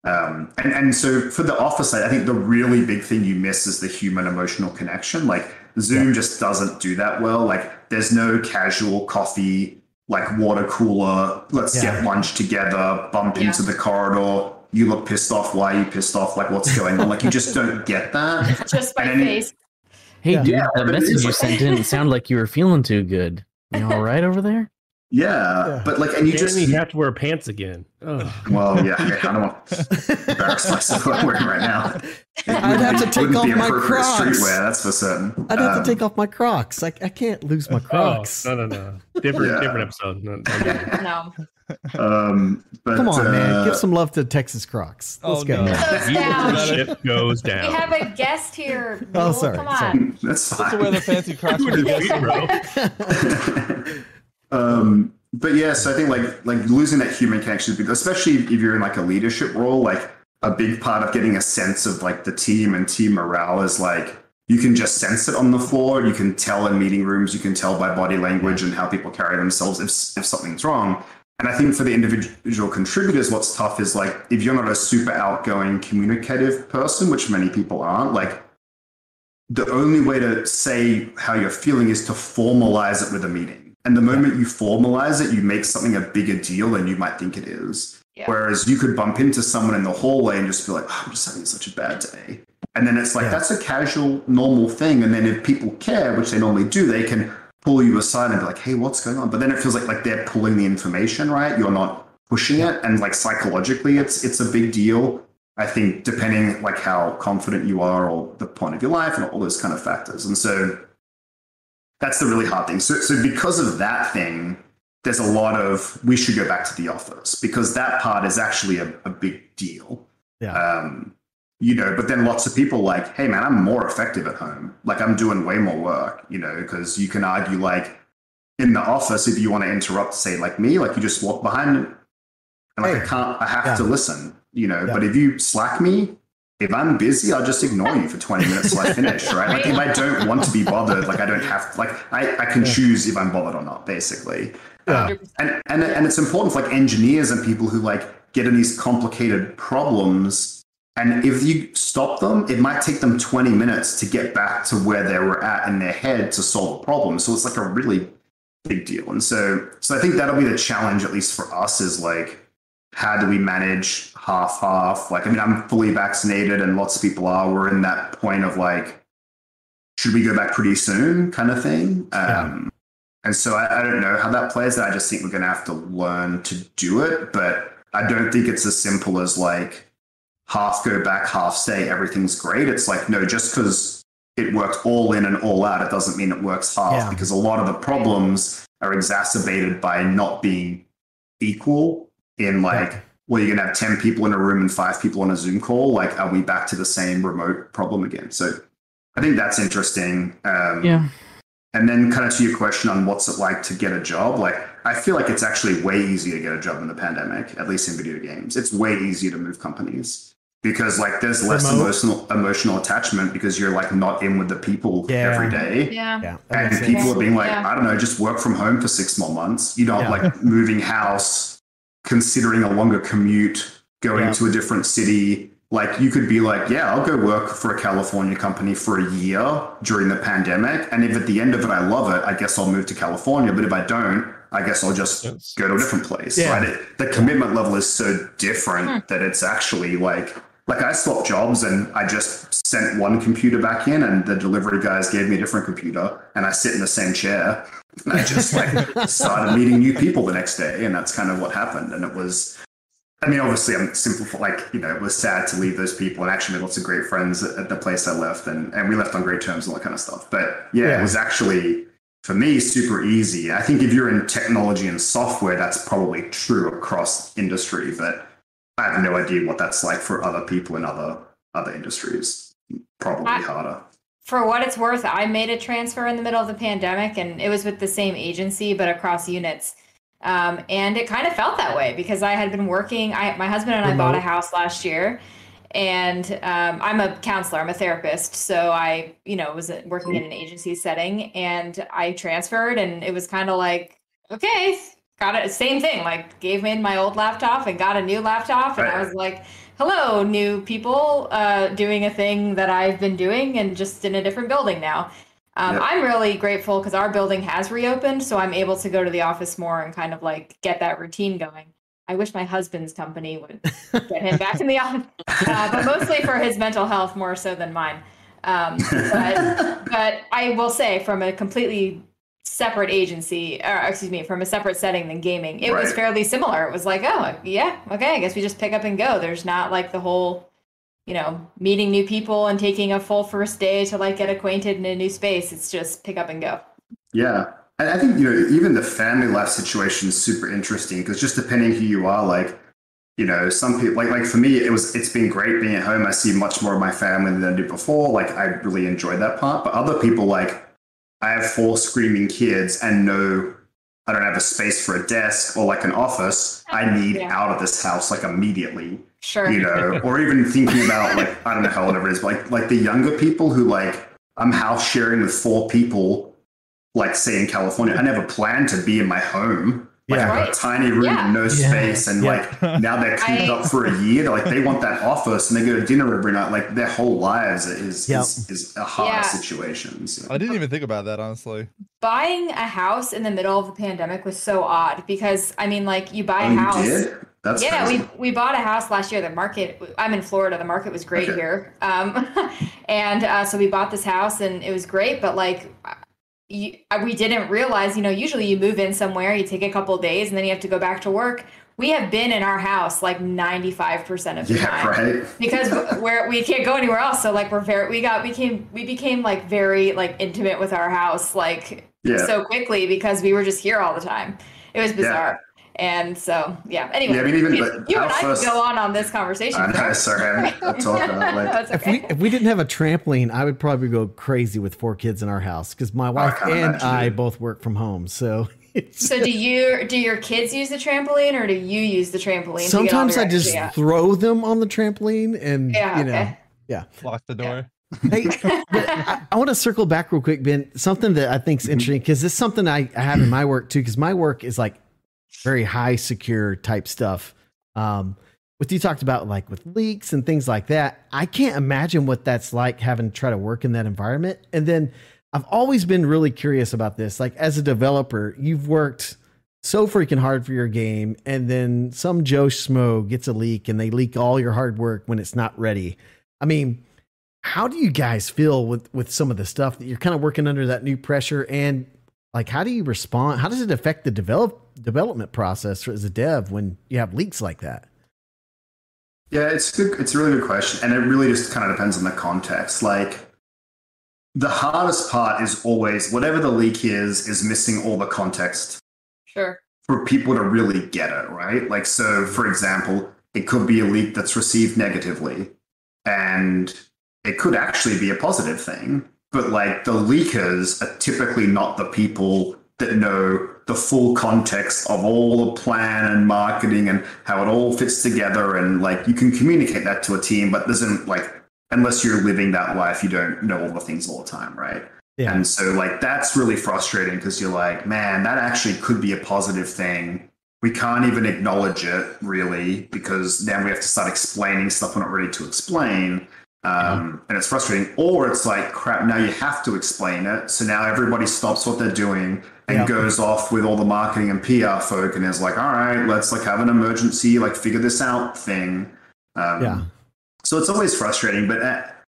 And so for the office side, I think the really big thing you miss is the human emotional connection. Like Zoom just doesn't do that well. Like there's no casual coffee, like water cooler, let's get lunch together, bump into the corridor. You look pissed off. Why are you pissed off? Like, what's going on? Like, you just don't get that. Just my face. Hey, dude, that message you sent didn't sound like you were feeling too good. You all right over there? Yeah, but like, and you you have to wear pants again. Ugh. Well, I don't want to embarrass myself what I'm wearing right now. I'd have to take off my Crocs. Streetwear, that's for certain. I'd have to take off my Crocs. I can't lose my Crocs. No. Different episode. No. But, come on, man. Give some love to Texas Crocs. Let's go. Ship goes down. We have a guest here. Oh, sorry. Come on. That's fine. To wear the fancy Crocs with the but yeah, so I think like losing that human connection, especially if you're in like a leadership role, like a big part of getting a sense of like the team and team morale is like you can just sense it on the floor. You can tell in meeting rooms. You can tell by body language and how people carry themselves if something's wrong. And I think for the individual contributors, what's tough is like if you're not a super outgoing, communicative person, which many people aren't, like the only way to say how you're feeling is to formalize it with a meeting. And the moment you formalize it, you make something a bigger deal than you might think it is. Yeah. Whereas you could bump into someone in the hallway and just be like, oh, I'm just having such a bad day. And then it's like, that's a casual, normal thing. And then if people care, which they normally do, they can pull you aside and be like, hey, what's going on? But then it feels like they're pulling the information, right? You're not pushing it. And like psychologically, it's a big deal. I think depending like how confident you are or the point of your life and all those kind of factors. And so that's the really hard thing. So because of that thing, there's a lot of, we should go back to the office because that part is actually a big deal. Yeah. But then lots of people like, hey man, I'm more effective at home. Like I'm doing way more work, because you can argue like in the office, if you want to interrupt, say like me, like you just walk behind and like, I have to listen, but if you Slack me, if I'm busy, I'll just ignore you for 20 minutes till I finish, right? Like if I don't want to be bothered, like I don't have, like I can choose if I'm bothered or not, basically. And it's important for like engineers and people who like get in these complicated problems. And if you stop them, it might take them 20 minutes to get back to where they were at in their head to solve a problem. So it's like a really big deal. And so I think that'll be the challenge, at least for us, is like, how do we manage half? Like, I mean, I'm fully vaccinated and lots of people are. We're in that point of like, should we go back pretty soon kind of thing? And so I don't know how that plays. I just think we're going to have to learn to do it. But I don't think it's as simple as like half go back, half stay, everything's great. It's like, no, just because it worked all in and all out, it doesn't mean it works half, because a lot of the problems are exacerbated by not being equal in like, well, you're going to have 10 people in a room and 5 people on a Zoom call. Like, are we back to the same remote problem again? So I think that's interesting. And then kind of to your question on what's it like to get a job, like, I feel like it's actually way easier to get a job in the pandemic, at least in video games. It's way easier to move companies because like there's less emotional attachment because you're like not in with the people every day. And people are being like, I don't know, just work from home for 6 more months. You know, like moving house, considering a longer commute, going to a different city. Like you could be like, I'll go work for a California company for a year during the pandemic. And if at the end of it, I love it, I guess I'll move to California. But if I don't, I guess I'll just go to a different place. Right? The commitment level is so different that it's actually like I swapped jobs and I just sent one computer back in and the delivery guys gave me a different computer and I sit in the same chair and I just like started meeting new people the next day. And that's kind of what happened. And it was, I mean, obviously I'm simple, like, you know, it was sad to leave those people and actually made lots of great friends at the place I left and we left on great terms and all that kind of stuff. But it was actually, for me, super easy. I think if you're in technology and software, that's probably true across industry, but I have no idea what that's like for other people in other industries. Probably harder. For what it's worth, I made a transfer in the middle of the pandemic and it was with the same agency, but across units. And it kind of felt that way because I had been working, my husband and I bought a house last year and I'm a counselor, I'm a therapist. So I, was working in an agency setting and I transferred and it was kind of like, okay, got it. Same thing, like gave me my old laptop and got a new laptop. And I was like, hello, new people doing a thing that I've been doing and just in a different building now. I'm really grateful because our building has reopened, so I'm able to go to the office more and kind of like get that routine going. I wish my husband's company would get him back in the office, but mostly for his mental health more so than mine. But I will say from a completely separate agency, from a separate setting than gaming, it was fairly similar. It was like, oh, yeah, okay, I guess we just pick up and go. There's not like the whole meeting new people and taking a full first day to like get acquainted in a new space. It's just pick up and go. Yeah. And I think, even the family life situation is super interesting because just depending who you are, like, some people like for me, it's been great being at home. I see much more of my family than I did before. Like I really enjoyed that part, but other people, like I have 4 screaming kids and I don't have a space for a desk or like an office. I need out of this house like immediately. Sure. Or even thinking about like, I don't know how old it is, but like the younger people who like, I'm house sharing with 4 people, like say in California, I never planned to be in my home. Like I've got a tiny room and no space. And like now they're cooped up for a year. They're like, they want that office and they go to dinner every night. Like their whole lives is a hard situation. So. I didn't even think about that, honestly. Buying a house in the middle of the pandemic was so odd because I mean, like you buy a house. You did? That's crazy. we bought a house last year. The market, I'm in Florida. The market was great here. And so we bought this house and it was great. But like we didn't realize, usually you move in somewhere, you take a couple of days and then you have to go back to work. We have been in our house like 95% of the time. Right. Because we can't go anywhere else. So like we became like very like intimate with our house so quickly because we were just here all the time. It was bizarre. Yeah. And so, anyway, I mean, even you and I could go on this conversation. Sorry, I'll talk about it later. If we didn't have a trampoline, I would probably go crazy with 4 kids in our house because my wife and I both work from home. So do your kids use the trampoline or do you use the trampoline? Sometimes I just throw them on the trampoline and, lock the door. Hey, I want to circle back real quick, Ben. Something that I think is interesting because it's something I have in my work too, because my work is like very high secure type stuff. What you talked about, like with leaks and things like that, I can't imagine what that's like having to try to work in that environment. And then I've always been really curious about this. Like, as a developer, you've worked so freaking hard for your game, and then some Joe Schmo gets a leak and they leak all your hard work when it's not ready. I mean, how do you guys feel with some of the stuff that you're kind of working under that new pressure? And like, how do you respond? How does it affect the development process as a dev when you have leaks like that? Yeah, it's good. It's a really good question. And it really just kind of depends on the context. Like, the hardest part is always whatever the leak is missing all the context. Sure. For people to really get it, right? Like, so for example, it could be a leak that's received negatively, and it could actually be a positive thing. But like, the leakers are typically not the people that know the full context of all the plan and marketing and how it all fits together. And like, you can communicate that to a team, but doesn't like, unless you're living that life, you don't know all the things all the time, right? Yeah. And so like, that's really frustrating because you're like, man, that actually could be a positive thing. We can't even acknowledge it really, because now we have to start explaining stuff we're not ready to explain. And it's frustrating. Or it's like, crap, now you have to explain it. So now everybody stops what they're doing and goes off with all the marketing and PR folk and is like, all right, let's like have an emergency, like figure this out thing. So it's always frustrating, but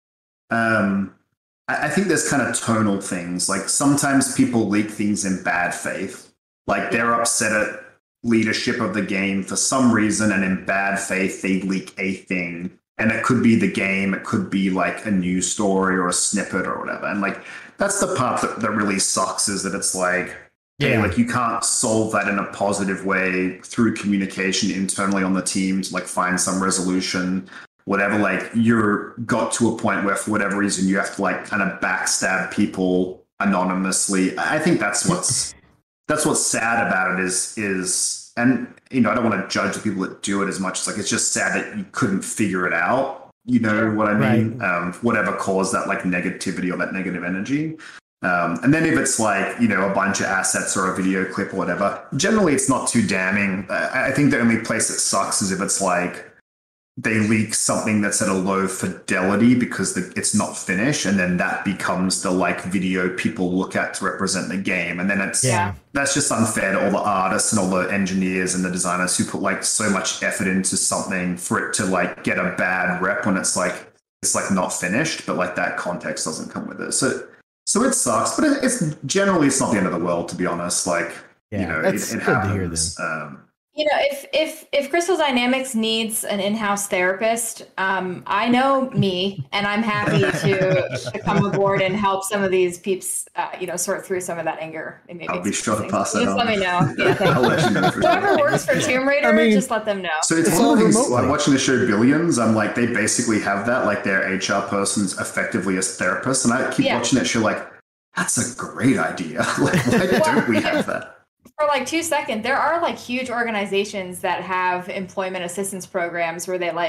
I think there's kind of tonal things. Like, sometimes people leak things in bad faith. Like, they're upset at leadership of the game for some reason, and in bad faith, they leak a thing. And it could be the game, it could be like a news story or a snippet or whatever. And like, that's the part that really sucks, is that it's like, hey, like, you can't solve that in a positive way through communication internally on the team to like find some resolution. Whatever, like, you're got to a point where for whatever reason you have to like kind of backstab people anonymously. I think that's what's sad about it is, and you know, I don't want to judge the people that do it as much as like, it's just sad that you couldn't figure it out. You know what I mean? Right. Whatever caused that like negativity or that negative energy. And then if it's like, you know, a bunch of assets or a video clip or whatever, generally it's not too damning. I think the only place it sucks is if it's like, they leak something that's at a low fidelity because it's not finished, and then that becomes the like video people look at to represent the game, and then that's just unfair to all the artists and all the engineers and the designers who put like so much effort into something for it to like get a bad rep when it's like not finished, but like that context doesn't come with it. So it sucks, but it's generally it's not the end of the world, to be honest. Like, you know, it happens. You know, if Crystal Dynamics needs an in-house therapist, I know me, and I'm happy to come aboard and help some of these peeps, you know, sort through some of that anger. And maybe I'll be sure to pass that on. Just let me know. Yeah, I'll let you know. Whoever works for Tomb Raider, just let them know. So it's one of the things, like watching the show Billions, I'm like, they basically have that, like their HR person's effectively a therapist, and I keep watching that show like, that's a great idea. Like, why don't we have that? For like 2 seconds, there are like huge organizations that have employment assistance programs where they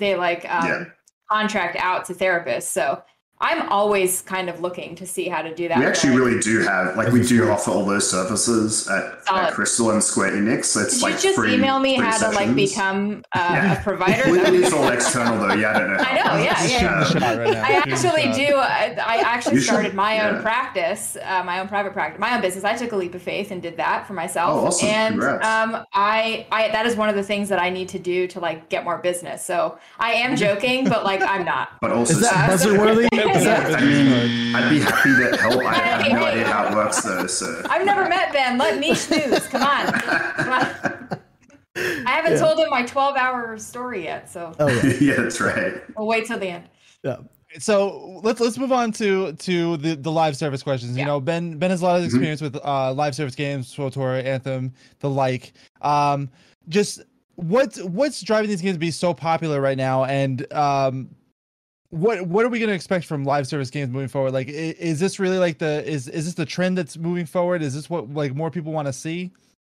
contract out to therapists. So I'm always kind of looking to see how to do that. We actually really do have, like, we do offer all those services at Crystal and Square Enix. So it's like just free, email me how sessions. to like become a provider. It's all external though. Yeah, I don't know. I know. I actually do. I actually started my own practice, my own private practice, my own business. I took a leap of faith and did that for myself. Oh, awesome. And Congrats. I that is one of the things that I need to do to like get more business. So I am joking, but like I'm not. But also, is that buzzer worthy? I mean, I'd be happy to help. I have no idea how it works though. So I've never met Ben. Let me snooze. Come on. I haven't told him my 12-hour story yet. So yeah, that's right. We'll wait till the end. Yeah. So let's move on to the live service questions. You know, Ben has a lot of experience with live service games, SWTOR, Anthem, the like. Just what's driving these games to be so popular right now, and what are we going to expect from live service games moving forward? Like, is this really like is this the trend that's moving forward? Is this what like more people want to see?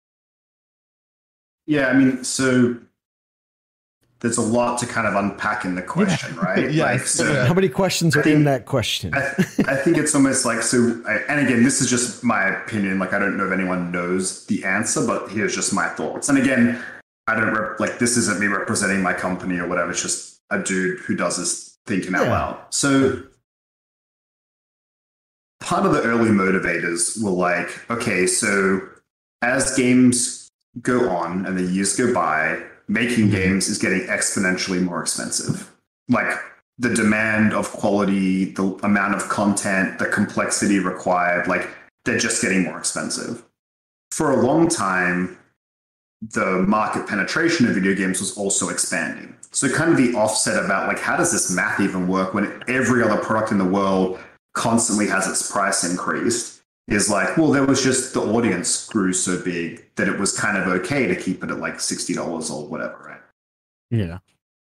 Yeah, I mean, so there's a lot to kind of unpack in the question, right? Yeah. Like, so how many questions are in that question? I think it's almost like, and again, this is just my opinion. Like, I don't know if anyone knows the answer, but here's just my thoughts. And again, I don't this isn't me representing my company or whatever. It's just a dude who does this thinking out loud. So part of the early motivators were like, okay, so as games go on and the years go by, making games is getting exponentially more expensive. Like the demand of quality, the amount of content, the complexity required, like they're just getting more expensive. For a long time, the market penetration of video games was also expanding. So kind of the offset about like, how does this math even work when every other product in the world constantly has its price increased? Is like, well, there was just the audience grew so big that it was kind of okay to keep it at like $60 or whatever, right? Yeah.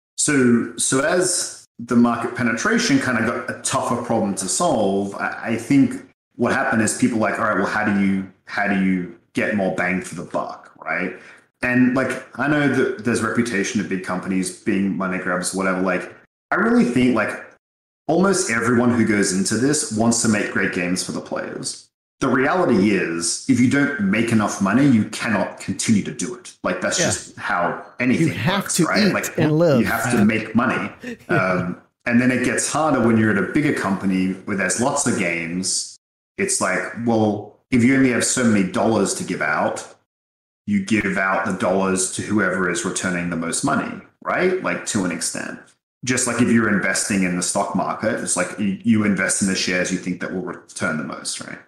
So as the market penetration kind of got a tougher problem to solve, I think what happened is people like, all right, well, how do you get more bang for the buck, right? And like, I know that there's reputation of big companies being money grabs, whatever. Like, I really think like almost everyone who goes into this wants to make great games for the players. The reality is, if you don't make enough money, you cannot continue to do it. Like that's just how anything you have works, to right? eat like and live. You have to make money. And then it gets harder when you're at a bigger company where there's lots of games. It's like, well, if you only have so many dollars to give out, you give out the dollars to whoever is returning the most money, right? Like to an extent. Just like if you're investing in the stock market, it's like you invest in the shares you think that will return the most, right?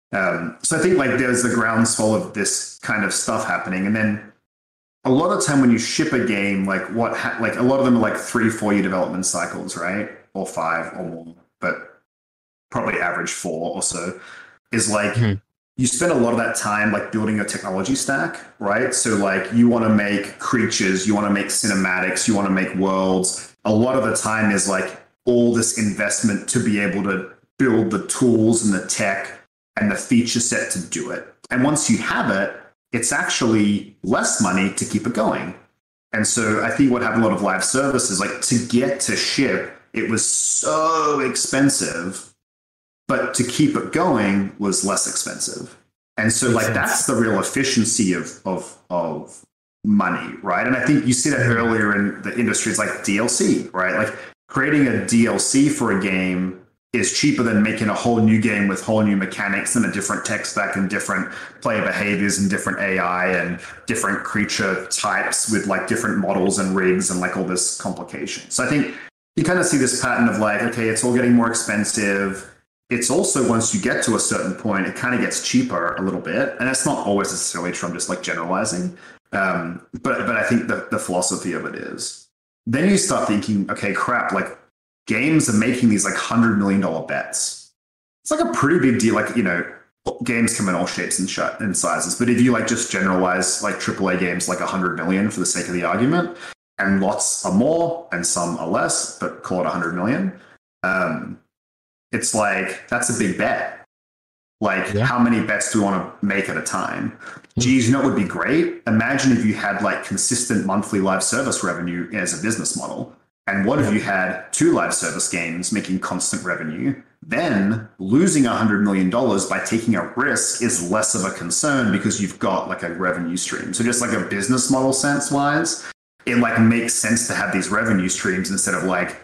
So I think like there's the groundswell of this kind of stuff happening. And then a lot of time when you ship a game, like like a lot of them are like 3-4 year development cycles, right? Or 5 or more, but probably average 4 or so, is like you spend a lot of that time like building a technology stack, right? So like you want to make creatures, you want to make cinematics, you want to make worlds. A lot of the time is like all this investment to be able to build the tools and the tech and the feature set to do it. And once you have it, it's actually less money to keep it going. And so I think what happened a lot of live services, like to get to ship, it was so expensive, but to keep it going was less expensive. And so like that's the real efficiency of money, right? And I think you see that earlier in the industry, it's like DLC, right? Like creating a DLC for a game is cheaper than making a whole new game with whole new mechanics and a different tech stack and different player behaviors and different AI and different creature types with like different models and rigs and like all this complication. So I think you kind of see this pattern of like, okay, it's all getting more expensive. It's also, once you get to a certain point, it kind of gets cheaper a little bit. And it's not always necessarily true. I'm just like generalizing. But I think the philosophy of it is. Then you start thinking, okay, crap, like games are making these like $100 million bets. It's like a pretty big deal. Like, you know, games come in all shapes and sizes. But if you like just generalize like AAA games like 100 million for the sake of the argument, and lots are more and some are less, but call it 100 million. It's like, that's a big bet. Like, how many bets do we want to make at a time? Geez, you know what would be great? Imagine if you had like consistent monthly live service revenue as a business model. And what if you had 2 live service games making constant revenue? Then losing $100 million by taking a risk is less of a concern because you've got like a revenue stream. So just like a business model sense wise, it like makes sense to have these revenue streams instead of like,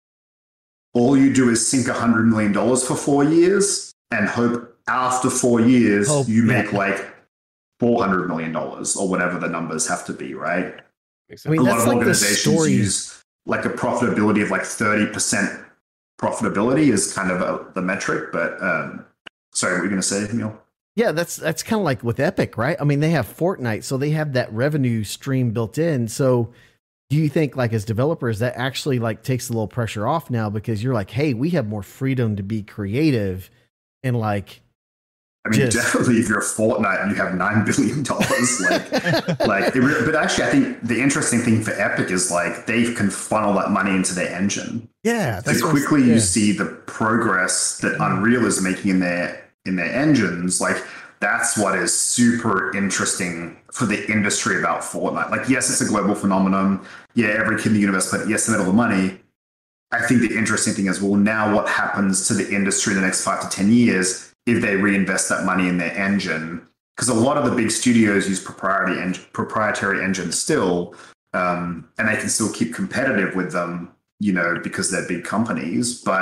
all you do is sink $100 million for 4 years and hope after 4 years you make like $400 million or whatever the numbers have to be, right? I mean, a lot that's of like organizations use like a profitability of like 30% profitability is kind of the metric. But sorry, what were you going to say, Emil? Yeah, that's kind of like with Epic, right? I mean, they have Fortnite, so they have that revenue stream built in. So do you think like as developers that actually like takes a little pressure off now because you're like, hey, we have more freedom to be creative and like, I mean, definitely if you're Fortnite and you have $9 billion, but actually I think the interesting thing for Epic is like they can funnel that money into their engine. Yeah. That's quickly you see the progress that Unreal is making in their engines. Like that's what is super interesting for the industry about Fortnite. Like, yes, it's a global phenomenon. Yeah, every kid in the universe, but yes, they made all the money. I think the interesting thing is, well, now what happens to the industry in the next 5 to 10 years if they reinvest that money in their engine? Because a lot of the big studios use proprietary engines still, and they can still keep competitive with them, you know, because they're big companies. But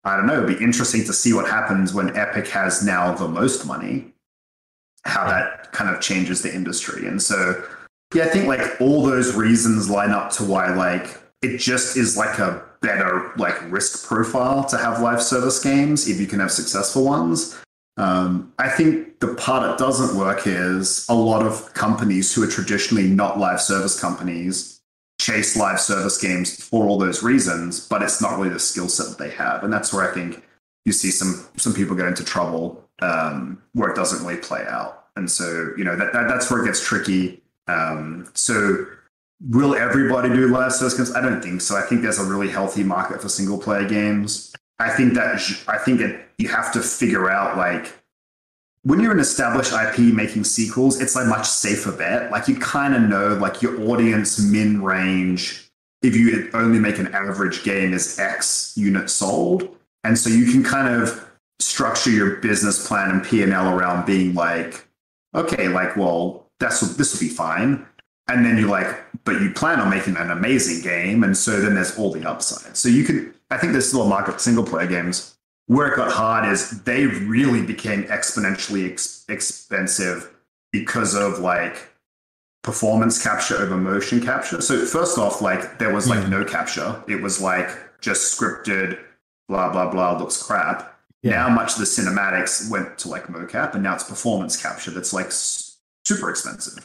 I don't know, it'd be interesting to see what happens when Epic has now the most money, how that kind of changes the industry. And so, yeah, I think like all those reasons line up to why like it just is like a better like risk profile to have live service games if you can have successful ones. I think the part that doesn't work is a lot of companies who are traditionally not live service companies chase live service games for all those reasons, but it's not really the skill set that they have. And that's where I think you see some people get into trouble where it doesn't really play out. And so, you know, that's where it gets tricky. So will everybody do live service games? I don't think so. I think there's a really healthy market for single player games. I think you have to figure out like when you're an established IP making sequels, it's a much safer bet. Like you kind of know like your audience min range, if you only make an average game, is X units sold. And so you can kind of structure your business plan and P&L around being like, okay, like, well, this will be fine. And then you're like, but you plan on making an amazing game. And so then there's all the upside. So I think there's still a market for single player games. Where it got hard is they really became exponentially expensive because of like performance capture over motion capture. So first off, like there was like no capture. It was like just scripted, blah, blah, blah, looks crap. Yeah. Now much of the cinematics went to like mocap and now it's performance capture that's like super expensive.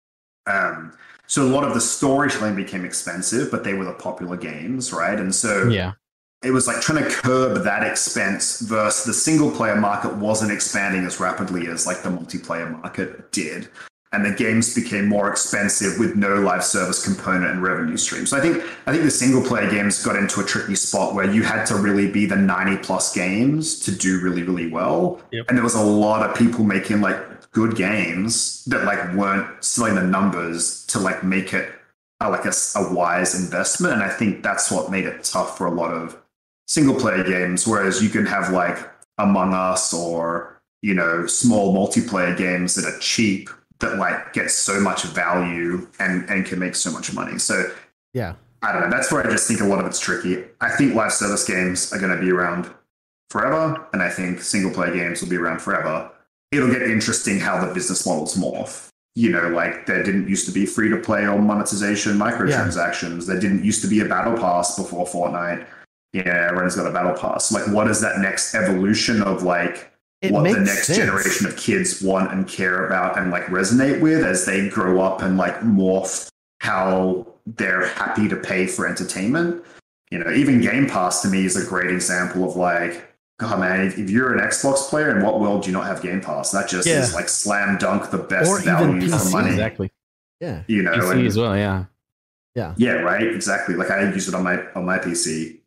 So a lot of the storytelling became expensive, but they were the popular games, right? And so it was like trying to curb that expense versus the single player market wasn't expanding as rapidly as like the multiplayer market did. And the games became more expensive with no live service component and revenue stream. So I think the single player games got into a tricky spot where you had to really be the 90 plus games to do really, really well. Yep. And there was a lot of people making like good games that like weren't selling the numbers to like make it like a wise investment. And I think that's what made it tough for a lot of single player games. Whereas you can have like Among Us or, you know, small multiplayer games that are cheap that like get so much value and can make so much money. So yeah, I don't know. That's where I just think a lot of it's tricky. I think live service games are going to be around forever. And I think single player games will be around forever. It'll get interesting how the business models morph. You know, like there didn't used to be free to play or monetization microtransactions. There didn't used to be a battle pass before Fortnite. Yeah, everyone's got a battle pass. Like what is that next evolution of like what the next generation of kids want and care about and like resonate with as they grow up and like morph how they're happy to pay for entertainment? You know, even Game Pass to me is a great example of like, God, man, if you're an Xbox player, in what world do you not have Game Pass? That just is like slam dunk the best or value for money. Exactly. Yeah. You know, PC as well. Yeah. Yeah. Yeah. Right. Exactly. Like I use it on my PC.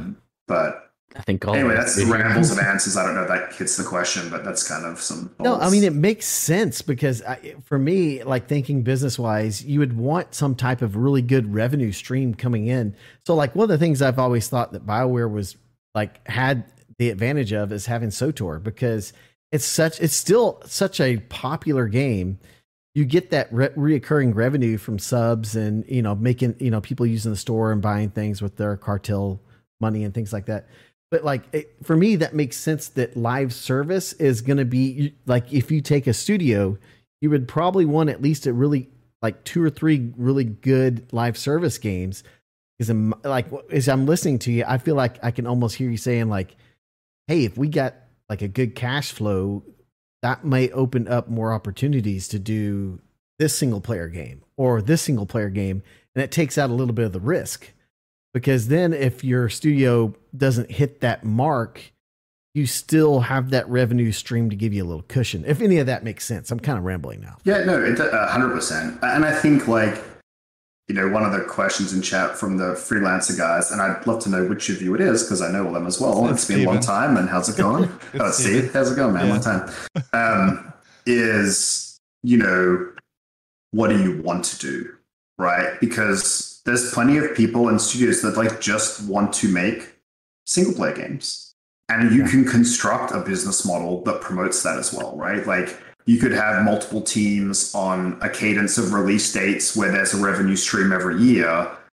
But I think anyway, that's rambles of answers. I don't know if that hits the question, but that's kind of some. No, I mean, it makes sense because for me, like thinking business wise, you would want some type of really good revenue stream coming in. So like one of the things I've always thought that BioWare was like had the advantage of is having SWTOR because it's still such a popular game. You get that reoccurring revenue from subs and, you know, making, you know, people using the store and buying things with their cartel money and things like that. But like for me, that makes sense that live service is going to be like, if you take a studio, you would probably want at least a really like 2 or 3 really good live service games. Because like, as I'm listening to you, I feel like I can almost hear you saying like, hey, if we got like a good cash flow, that might open up more opportunities to do this single player game or this single player game. And it takes out a little bit of the risk because then if your studio doesn't hit that mark, you still have that revenue stream to give you a little cushion. If any of that makes sense, I'm kind of rambling now. Yeah, no, it's 100%. And I think like, you know, one of the questions in chat from the freelancer guys, and I'd love to know which of you it is because I know all them as well. It's been a long time, and how's it going? Oh, Steve, how's it going, man? Long time. Is, you know, what do you want to do, right? Because there's plenty of people and studios that like just want to make single player games, and you can construct a business model that promotes that as well, right? Like you could have multiple teams on a cadence of release dates where there's a revenue stream every year.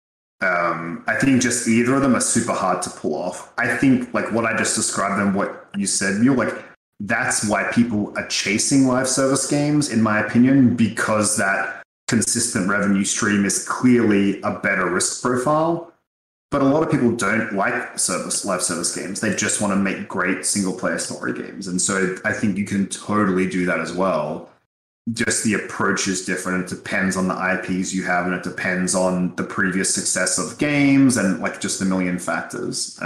I think just either of them are super hard to pull off. I think like what I just described and what you said, Mule, like that's why people are chasing live service games, in my opinion, because that consistent revenue stream is clearly a better risk profile. But a lot of people don't like live service games. They just want to make great single player story games. And so I think you can totally do that as well. Just the approach is different. It depends on the IPs you have, and it depends on the previous success of games, and like just a million factors.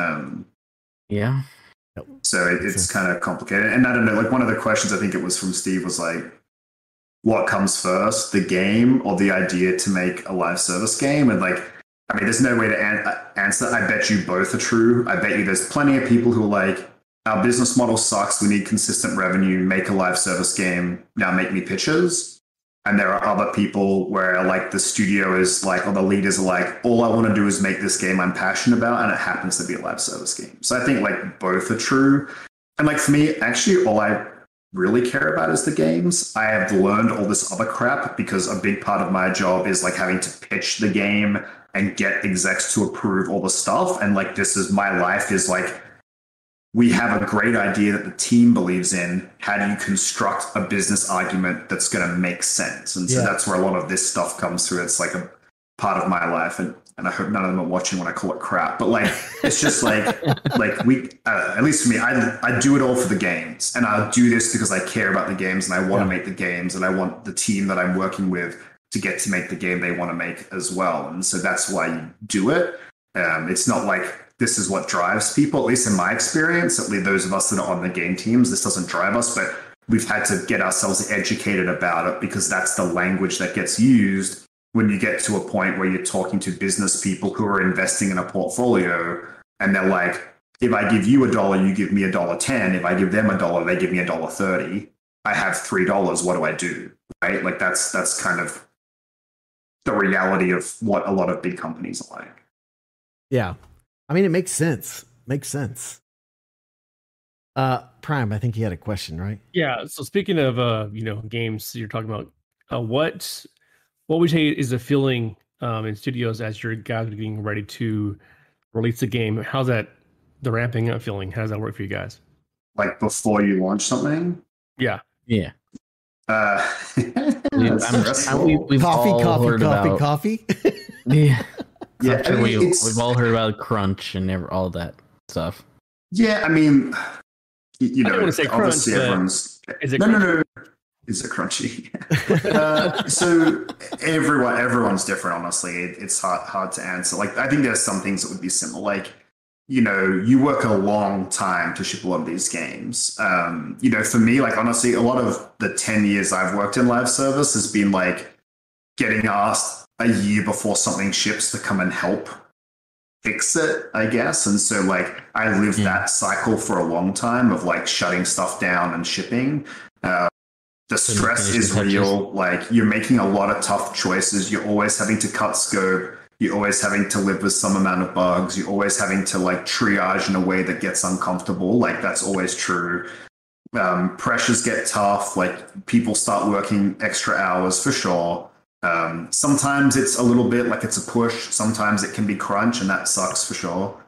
Yeah. So it's kind of complicated. And I don't know, like one of the questions, I think it was from Steve, was like, what comes first, the game or the idea to make a live service game? And like, I mean, there's no way to answer. I bet you both are true. I bet you there's plenty of people who are like, our business model sucks. We need consistent revenue. Make a live service game. Now make me pitches. And there are other people where like the studio is like, or the leaders are like, all I want to do is make this game I'm passionate about, and it happens to be a live service game. So I think like both are true. And like for me, actually, all I really care about is the games. I have learned all this other crap because a big part of my job is like having to pitch the game and get execs to approve all the stuff. And like, this is my life, is like, we have a great idea that the team believes in. How do you construct a business argument that's going to make sense? And so that's where a lot of this stuff comes through. It's like a part of my life. And I hope none of them are watching when I call it crap. But like, it's just like we, at least for me, I do it all for the games. And I'll do this because I care about the games, and I want to make the games, and I want the team that I'm working with to get to make the game they want to make as well. And so that's why you do it. It's not like this is what drives people, at least in my experience, at least those of us that are on the game teams. This doesn't drive us, but we've had to get ourselves educated about it, because that's the language that gets used when you get to a point where you're talking to business people who are investing in a portfolio, and they're like, if I give you $1, you give me $1.10. If I give them $1, they give me $1.30. I have $3. What do I do? Right? Like that's kind of the reality of what a lot of big companies are like. Yeah. I mean, it makes sense. Makes sense. Prime, I think you had a question, right? Yeah. So speaking of games, you're talking about what would you say is the feeling in studios as your guys are getting ready to release the game? How's that, the ramping up feeling? How does that work for you guys? Like before you launch something? Yeah. Yeah. We've coffee. Yeah. Yeah, I mean, we've all heard about crunch and all that stuff. Yeah, I mean, you know, I don't want to say obviously crunch, everyone's is it no. Is it crunchy? So everyone's different. Honestly, it's hard to answer. Like, I think there's some things that would be similar. Like, you know, you work a long time to ship a lot of these games. You know, for me, like honestly, a lot of the 10 years I've worked in live service has been like getting asked a year before something ships to come and help fix it, I guess. And so like I lived that cycle for a long time of like shutting stuff down and shipping. The stress is real. Like you're making a lot of tough choices. You're always having to cut scope. You're always having to live with some amount of bugs. You're always having to like triage in a way that gets uncomfortable. Like that's always true. Pressures get tough. Like people start working extra hours for sure. Sometimes it's a little bit like it's a push. Sometimes it can be crunch, and that sucks for sure.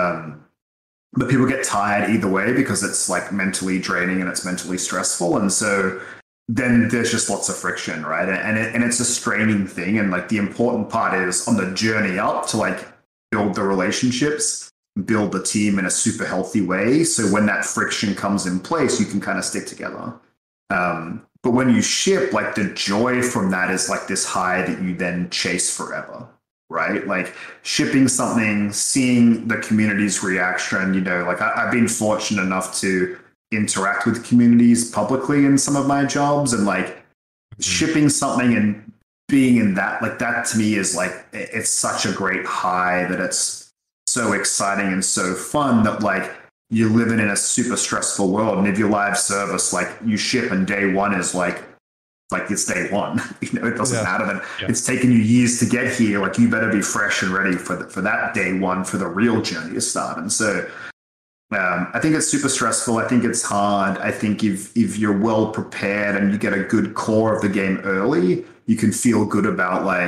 But people get tired either way because it's like mentally draining and it's mentally stressful. And so then there's just lots of friction, right? And it's a straining thing. And like the important part is on the journey up to like build the relationships, build the team in a super healthy way. So when that friction comes in place, you can kind of stick together. But when you ship, like the joy from that is like this high that you then chase forever, right? Like shipping something, seeing the community's reaction, you know, like I've been fortunate enough to interact with communities publicly in some of my jobs, and like shipping something and being in that, like that to me is like, it's such a great high that it's so exciting and so fun that like you're living in a super stressful world. And if your live service, like you ship and day one is like it's day one, you know, it doesn't matter that it's taken you years to get here. Like you better be fresh and ready for that day one, for the real journey to start. And so I think it's super stressful. I think it's hard. I think if you're well prepared and you get a good core of the game early, you can feel good about like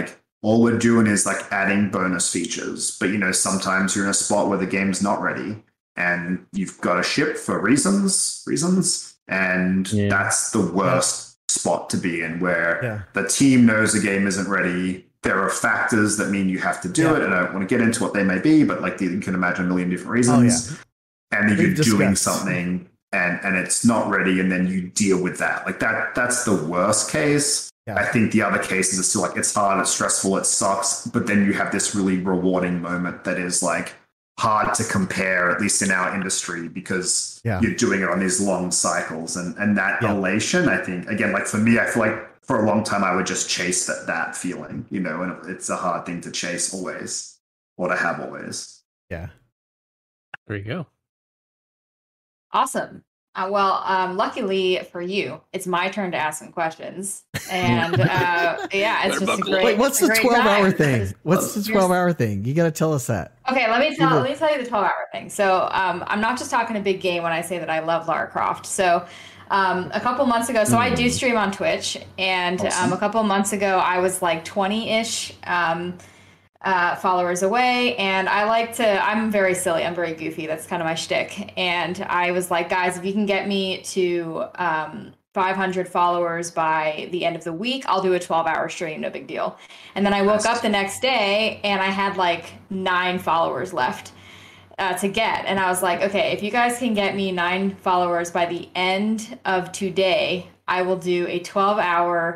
all we're doing is like adding bonus features. But sometimes you're in a spot where the game's not ready and you've got to ship for reasons. And that's the worst spot to be in, where the team knows the game isn't ready. There are factors that mean you have to do it, and I don't want to get into what they may be, but like you can imagine a million different reasons. And then you're doing something and it's not ready, and then you deal with that. Like that's the worst case. I think the other cases are still like, it's hard, it's stressful, it sucks, but then you have this really rewarding moment that is like hard to compare, at least in our industry, because you're doing it on these long cycles, and that elation, I think, again, like for me, I feel like for a long time I would just chase that feeling, and it's a hard thing to chase always, or to have always. Yeah. There you go. Awesome. Luckily for you, it's my turn to ask some questions, and it's just a great. Wait, what's the 12-hour thing? What's the 12-hour thing? You got to tell us that. Okay, let me tell you the 12-hour thing. So, I'm not just talking a big game when I say that I love Lara Croft. So, a couple months ago, so I do stream on Twitch, and a couple months ago, I was like 20-ish. Followers away, and I'm very silly, I'm very goofy, that's kind of my shtick, and I was like, guys, if you can get me to 500 followers by the end of the week, I'll do a 12-hour stream, no big deal. And then I woke up the next day and I had like 9 followers left to get, and I was like, okay, if you guys can get me 9 followers by the end of today, I will do a 12-hour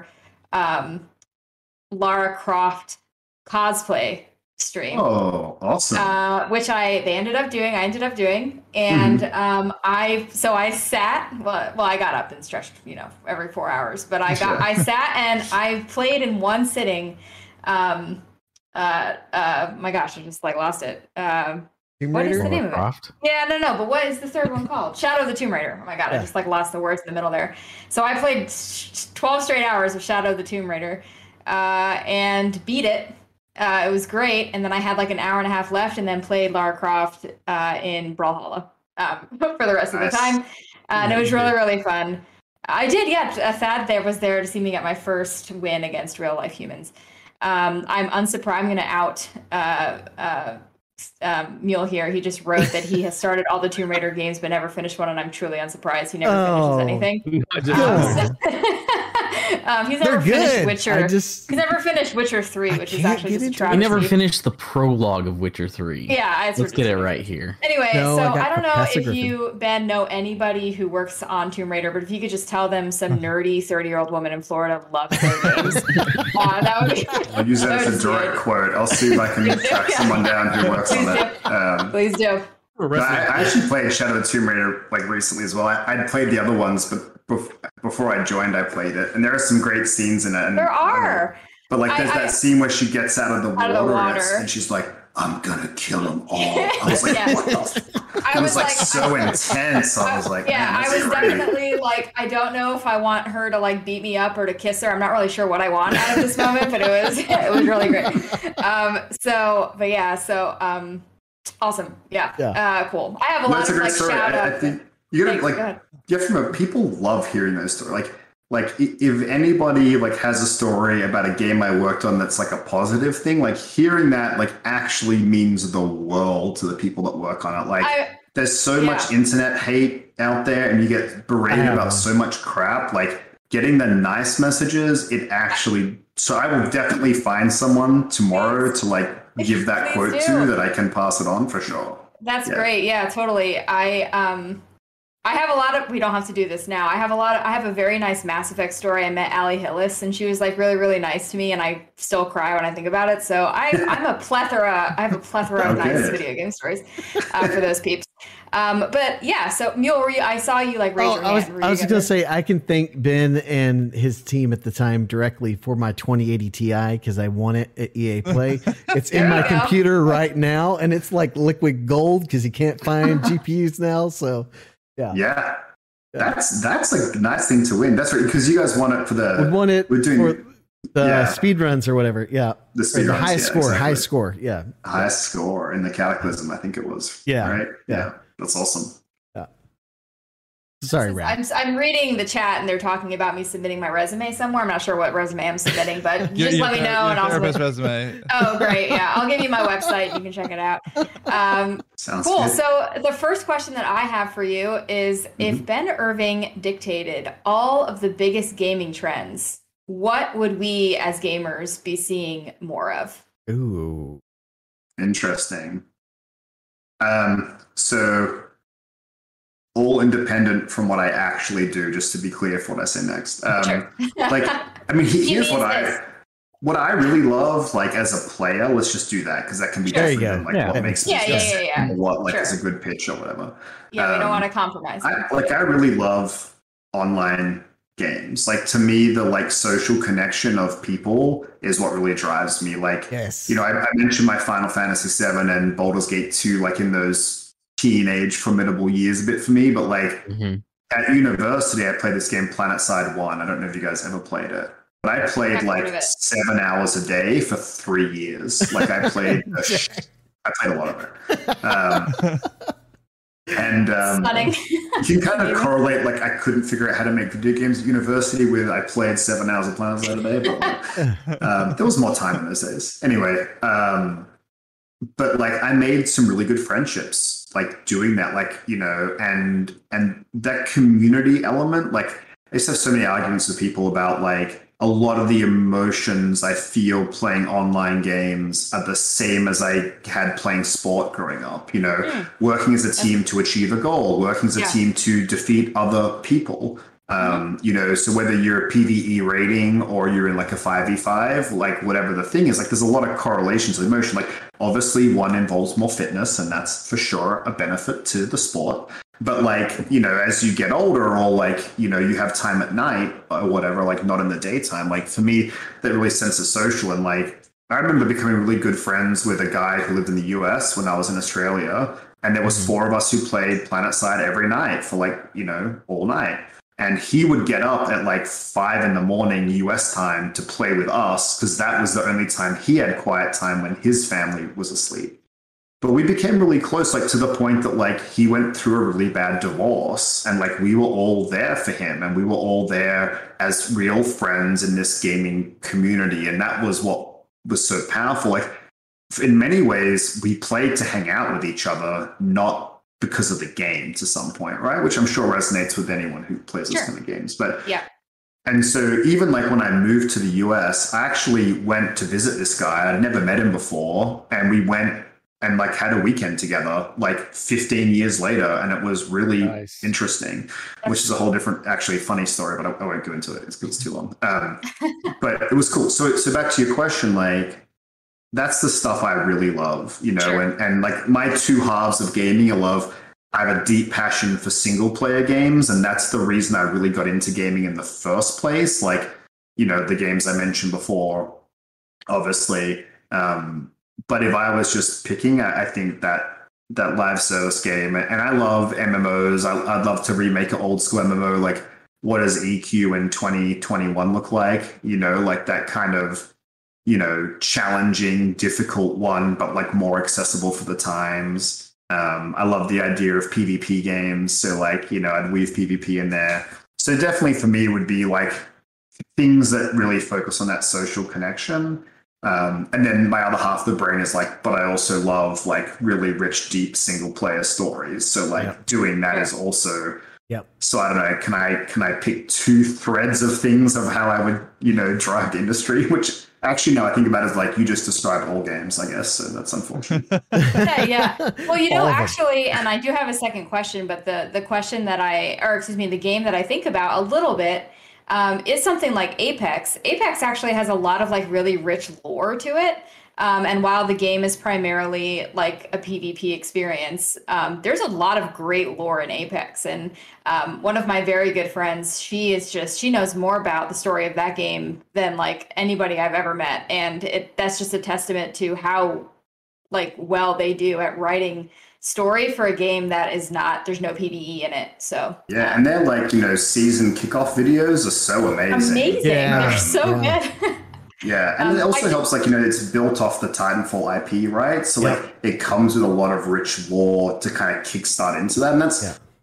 Lara Croft cosplay stream. Oh, awesome. Which I ended up doing. And I sat, I got up and stretched, every 4 hours, but I sat and I played in one sitting. My gosh, I just lost it. What is the name of it? Yeah, no, but what is the third one called? Shadow of the Tomb Raider. Oh my god, I just lost the words in the middle there. So I played 12 straight hours of Shadow of the Tomb Raider and beat it. It was great, and then I had like an hour and a half left, and then played Lara Croft in Brawlhalla for the rest of the time, and it was really, really fun. I did, Thad was there to see me get my first win against real life humans. I'm unsurprised. I'm going to out Mule here. He just wrote that he has started all the Tomb Raider games but never finished one, and I'm truly unsurprised. He never finishes anything. He's never finished Witcher. He's never finished Witcher 3, which is actually just a travesty. He never finished the prologue of Witcher 3. Yeah, let's get it right here. Anyway, I don't know if you, Ben, know anybody who works on Tomb Raider, but if you could just tell them some nerdy 30-year-old woman in Florida loves their games, that would be. I'll use that as a direct quote. I'll see if I can track someone down who works on that. Please do. I actually played Shadow of the Tomb Raider recently as well. I'd played the other ones, but before I joined, I played it, and there are some great scenes in it. And, there are. But there's that scene where she gets out of the water. And she's like, "I'm gonna kill them all." I was like, "What the?" It was so intense. I was like, I was definitely like, I don't know if I want her to beat me up or to kiss her. I'm not really sure what I want out of this moment, but it was really great. Awesome. Yeah. Cool. I have a lot of shout out. I think you gotta you have to remember, people love hearing those stories. Like if anybody has a story about a game I worked on that's a positive thing, hearing that actually means the world to the people that work on it. There's so much internet hate out there, and you get berated about so much crap. Getting the nice messages, it actually. So I will definitely find someone tomorrow to give that quote to that I can pass it on for sure. That's great. Yeah, totally. I have a lot of, we don't have to do this now. I have a very nice Mass Effect story. I met Allie Hillis, and she was really, really nice to me, and I still cry when I think about it. So I have a plethora of nice video game stories for those peeps. But yeah, so Mule, I saw you raise your hand. I was going to say, I can thank Ben and his team at the time directly for my 2080 Ti, because I won it at EA Play. It's in my computer right now, and it's liquid gold because you can't find GPUs now. So yeah. That's a nice thing to win. That's right, because you guys won it for the. We won it for the speed runs or whatever. Yeah, the speed runs, high score. Exactly. High score. Yeah, highest score in the Cataclysm, I think it was. Yeah, right. Yeah, that's awesome. Yeah. Sorry, Raph. I'm reading the chat and they're talking about me submitting my resume somewhere. I'm not sure what resume I'm submitting, but just let me know and I'll submit. Resume. Oh, great. Yeah, I'll give you my website. You can check it out. Sounds cool. good. So the first question that I have for you is, if Ben Irving dictated all of the biggest gaming trends, what would we as gamers be seeing more of? Ooh. Interesting. So all independent from what I actually do, just to be clear for what I say next. Sure. Like, I mean, here's what I really love, like as a player, let's just do that because that can be different than like what makes me what like is a good pitch or whatever. Yeah, we don't want to compromise. I really love online games. Like to me, the like social connection of people is what really drives me. Like, you know, I mentioned my Final Fantasy VII and Baldur's Gate 2, like in those teenage formidable years a bit for me, but like at university I played this game PlanetSide 1. I don't know if you guys ever played it, but I played like 7 hours a day for 3 years. Like I played a lot of it. And you can kind of correlate, like I couldn't figure out how to make video games at university with I played 7 hours of PlanetSide a day, but there was more time in those days. Anyway, but like I made some really good friendships like doing that, like, you know, and that community element. Like I used to have so many arguments with people about like a lot of the emotions I feel playing online games are the same as I had playing sport growing up, you know, working as a team to achieve a goal, working as a team to defeat other people. You know, so whether you're a PvE rating or you're in like a 5v5, like whatever the thing is, like there's a lot of correlations with emotion. Like obviously one involves more fitness and that's for sure a benefit to the sport. But like, you know, as you get older or like, you know, you have time at night or whatever, like not in the daytime, like for me, that really sense of social. And like, I remember becoming really good friends with a guy who lived in the US when I was in Australia. And there was 4 of us who played PlanetSide every night for like, you know, all night. And he would get up at like 5 a.m. US time to play with us because that was the only time he had quiet time when his family was asleep. But we became really close, like to the point that like he went through a really bad divorce and like we were all there for him and we were all there as real friends in this gaming community. And that was what was so powerful. Like in many ways, we played to hang out with each other, not because of the game to some point, right? Which I'm sure resonates with anyone who plays those kind of games. But and so even like when I moved to the US, I actually went to visit this guy. I'd never met him before. And we went and like had a weekend together like 15 years later. And it was really interesting, which is a whole different, actually funny story, but I won't go into it. It's too long. But it was cool. So back to your question, like, that's the stuff I really love, you know, and like my two halves of gaming, I have a deep passion for single player games. And that's the reason I really got into gaming in the first place. Like, you know, the games I mentioned before, obviously. But if I was just picking, I think that live service game, and I love MMOs. I'd love to remake an old school MMO. Like what does EQ in 2021 look like? You know, like that kind of, you know, challenging, difficult one, but like more accessible for the times. I love the idea of PvP games. So like, you know, I'd weave PvP in there. So definitely for me would be like things that really focus on that social connection. And then my other half of the brain is like, but I also love like really rich, deep single player stories. So like doing that is also, so I don't know, can I pick 2 threads of things of how I would, you know, drive the industry, which actually, no, I think about it as like you just described all games, I guess. So that's unfortunate. Well, you know, actually, and I do have a second question, but the question that the game that I think about a little bit is something like Apex. Apex actually has a lot of like really rich lore to it. And while the game is primarily like a PvP experience, there's a lot of great lore in Apex. And one of my very good friends, she knows more about the story of that game than like anybody I've ever met. And that's just a testament to how like well they do at writing story for a game that is there's no PvE in it. So and they're like, you know, season kickoff videos are so amazing. They're so good. Yeah, and it also helps, like, you know, it's built off the Titanfall IP, right? So, like, it comes with a lot of rich lore to kind of kickstart into that. And that's,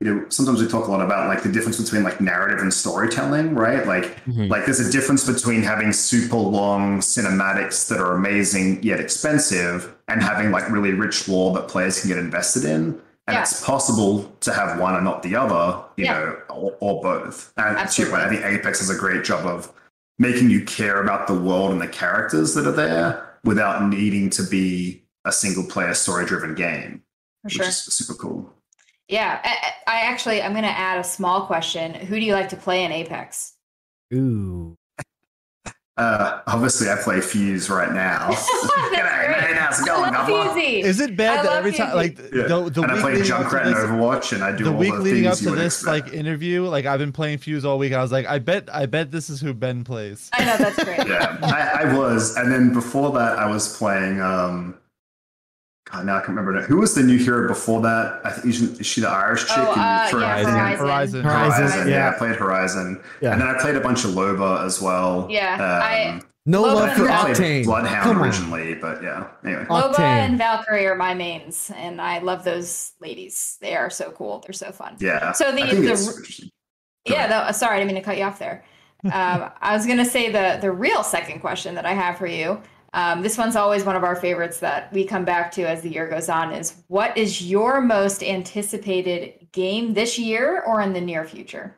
sometimes we talk a lot about like the difference between like narrative and storytelling, right? Like, like there's a difference between having super long cinematics that are amazing yet expensive and having like really rich lore that players can get invested in. And it's possible to have one and not the other, you know, or both. And to your point, I think Apex does a great job of making you care about the world and the characters that are there without needing to be a single player story driven game, which is super cool. Yeah, I'm going to add a small question. Who do you like to play in Apex? Ooh. Obviously, I play Fuse right now. How's it going? Is it bad that every time, like, the and I play Junkrat in Overwatch, and I do the all week the leading up things to this like interview? Like, I've been playing Fuse all week, and I was like, I bet this is who Ben plays. I know, that's great. Yeah, I was, and then before that, I was playing. God, now I can't remember who was the new hero before that. I think is she the Irish chick? Horizon. Yeah, I played Horizon, and then I played a bunch of Loba as well. Yeah, no love for Octane. Bloodhound originally, but yeah. Anyway, Loba and Valkyrie are my mains, and I love those ladies. They are so cool. They're so fun. Yeah. So sorry, I didn't mean to cut you off there. I was gonna say the real second question that I have for you. This one's always one of our favorites that we come back to as the year goes on is what is your most anticipated game this year or in the near future?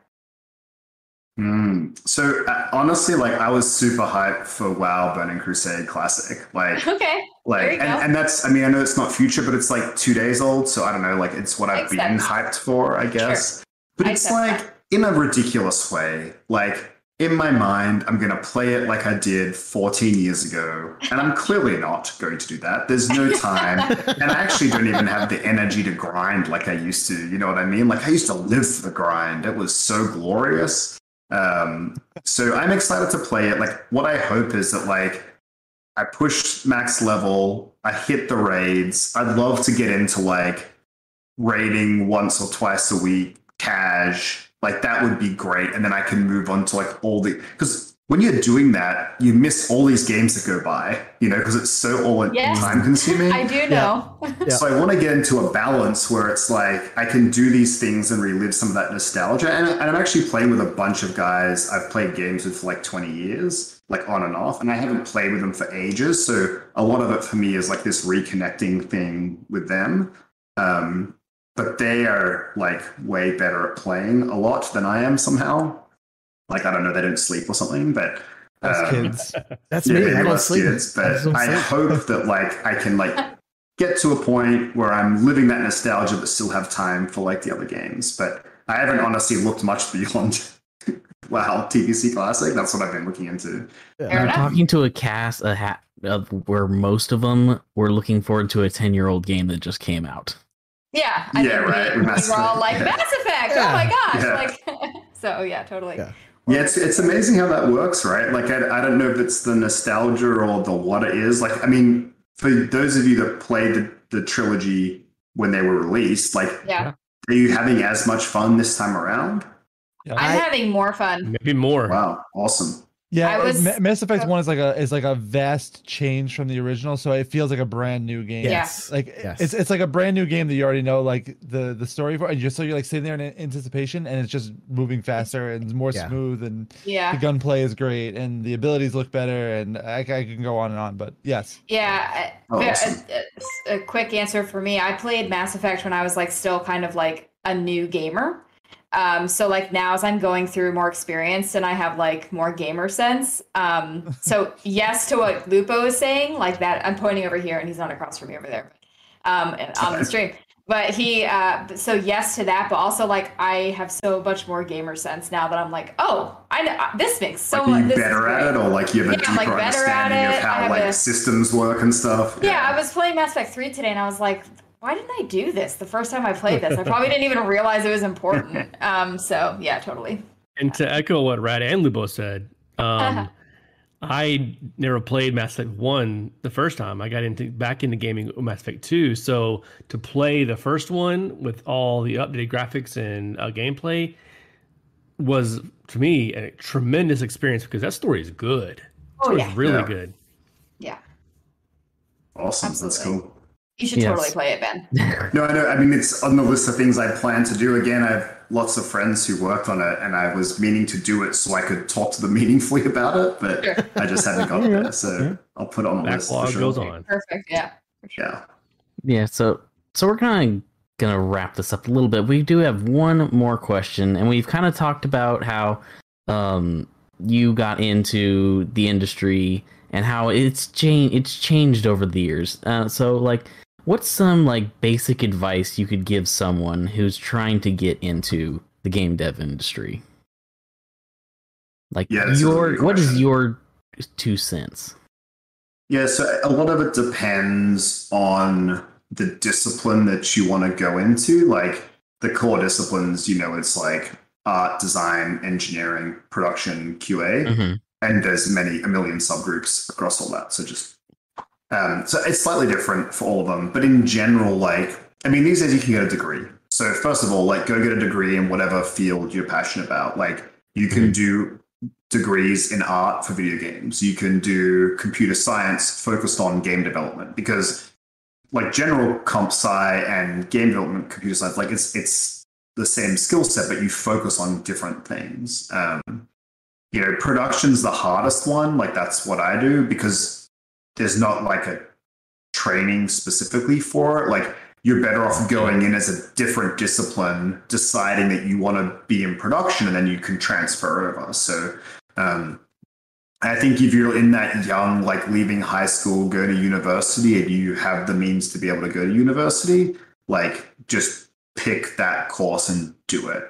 So honestly, like I was super hyped for WoW Burning Crusade Classic. Like, and that's, I mean, I know it's not future, but it's like 2 days old. So I don't know, like it's what I've been hyped for, I guess. Sure. But it's like in a ridiculous way, like, in my mind, I'm going to play it like I did 14 years ago, and I'm clearly not going to do that. There's no time, and I actually don't even have the energy to grind like I used to. You know what I mean? Like I used to live for the grind. It was so glorious. So I'm excited to play it. Like what I hope is that like I push max level, I hit the raids. I'd love to get into like raiding once or twice a week, cash. Like that would be great. And then I can move on to like all the, because when you're doing that, you miss all these games that go by, you know, because it's so all time consuming. I do know. So I want to get into a balance where it's like, I can do these things and relive some of that nostalgia. And I'm actually playing with a bunch of guys I've played games with for like 20 years, like on and off. And I haven't played with them for ages. So a lot of it for me is like this reconnecting thing with them. But they are like way better at playing a lot than I am somehow. Like, I don't know, they don't sleep or something, but kids. That's me. I don't sleep. Kids, but I hope that like I can like get to a point where I'm living that nostalgia but still have time for like the other games. But I haven't honestly looked much beyond TPC Classic. That's what I've been looking into. I'm talking to a cast of where most of them were looking forward to a 10-year-old game that just came out. Yeah, I think we were all like Mass Effect. Oh my gosh! Like, so yeah, totally. Yeah, it's amazing how that works, right? Like, I don't know if it's the nostalgia or the what it is. Like, I mean, for those of you that played the trilogy when they were released, like, are you having as much fun this time around? I'm having more fun. Maybe more. Wow, awesome. Yeah, Mass Effect 1 is like a vast change from the original, so it feels like a brand new game. Yes. It's like a brand new game that you already know like the story for, and you're like sitting there in anticipation, and it's just moving faster and more smooth, and the gunplay is great, and the abilities look better, and I can go on and on, but yes. Yeah, awesome. A quick answer for me. I played Mass Effect when I was like still kind of like a new gamer. So like now as I'm going through more experience and I have like more gamer sense. So yes to what Lupo is saying, like that I'm pointing over here and he's not across from me over there, on the stream. But he, so yes to that, but also like I have so much more gamer sense now that I'm like, oh, I know this makes so much. Are you better at it, or like you have a deeper understanding of how like systems work and stuff? Yeah, I was playing Mass Effect 3 today and I was like, why didn't I do this the first time I played this? I probably didn't even realize it was important. So yeah, totally. And to echo what Rad and Lubo said, I never played Mass Effect 1 the first time. I got back into gaming with Mass Effect 2. So to play the first one with all the updated graphics and gameplay was, to me, a tremendous experience because that story is good. It's really good. Yeah. Awesome. Absolutely. That's cool. You should totally play it, Ben. No, I know. I mean, it's on the list of things I plan to do. Again, I have lots of friends who worked on it, and I was meaning to do it so I could talk to them meaningfully about it, but I just haven't got there. So I'll put it on the list. Backlog goes on. Perfect. Yeah. Yeah. So we're gonna wrap this up a little bit. We do have one more question, and we've kind of talked about how you got into the industry and how it's changed over the years. So like, what's some like basic advice you could give someone who's trying to get into the game dev industry? Like, what is your 2 cents? Yeah, so a lot of it depends on the discipline that you want to go into. Like the core disciplines, it's like art, design, engineering, production, QA. Mm-hmm. And there's a million subgroups across all that. So so it's slightly different for all of them. But in general, these days you can get a degree. So first of all, go get a degree in whatever field you're passionate about. Like you can do degrees in art for video games. You can do computer science focused on game development, because like general comp sci and game development, computer science, it's the same skill set, but you focus on different things. Production's the hardest one. Like that's what I do, because there's not like a training specifically for it. Like you're better off going in as a different discipline, deciding that you want to be in production, and then you can transfer over. So I think if you're in that young, like leaving high school, go to university, and you have the means to be able to go to university, like just pick that course and do it.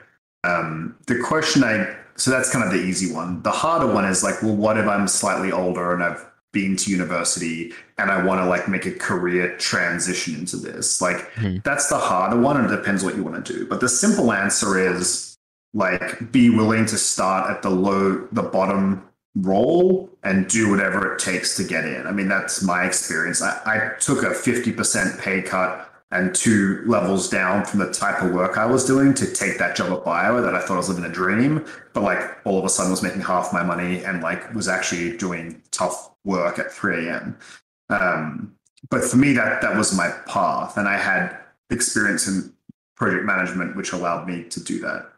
So that's kind of the easy one. The harder one is like, well, what if I'm slightly older and I've been to university and I want to like make a career transition into this? Like that's the harder one, and it depends what you want to do. But the simple answer is like, be willing to start at the bottom role and do whatever it takes to get in. I mean, that's my experience. I took a 50% pay cut and 2 levels down from the type of work I was doing to take that job at Bio that I thought I was living a dream, but like all of a sudden was making half my money and like was actually doing tough work at 3 a.m. But for me, that was my path, and I had experience in project management, which allowed me to do that.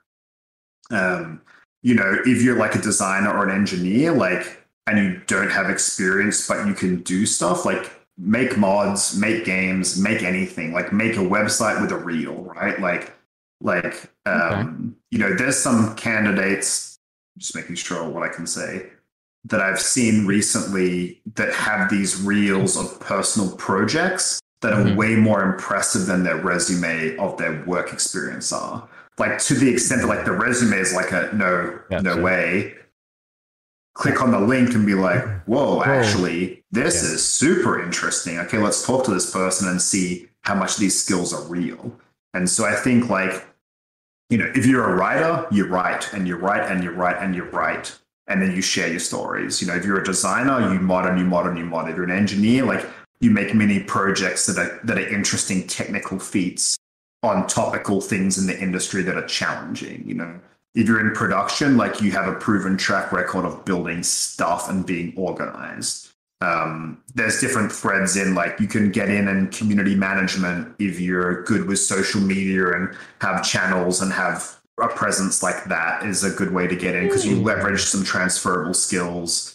If you're like a designer or an engineer, and you don't have experience, but you can do stuff like make mods, make games, make anything, like make a website with a reel, right? There's some candidates, just making sure what I can say, that I've seen recently that have these reels of personal projects that are way more impressive than their resume of their work experience are. Like to the extent that like the resume is like no way. Click on the link and be like, whoa, actually, this is super interesting. Okay, let's talk to this person and see how much these skills are real. And so I think if you're a writer, you write and you write and you write and you write, and then you share your stories. If you're a designer, you mod and you mod and you mod. If you're an engineer, you make mini projects that are interesting technical feats on topical things in the industry that are challenging. If you're in production, you have a proven track record of building stuff and being organized. There's different threads in, you can get in community management if you're good with social media and have channels and have a presence like that is a good way to get in, because you leverage some transferable skills.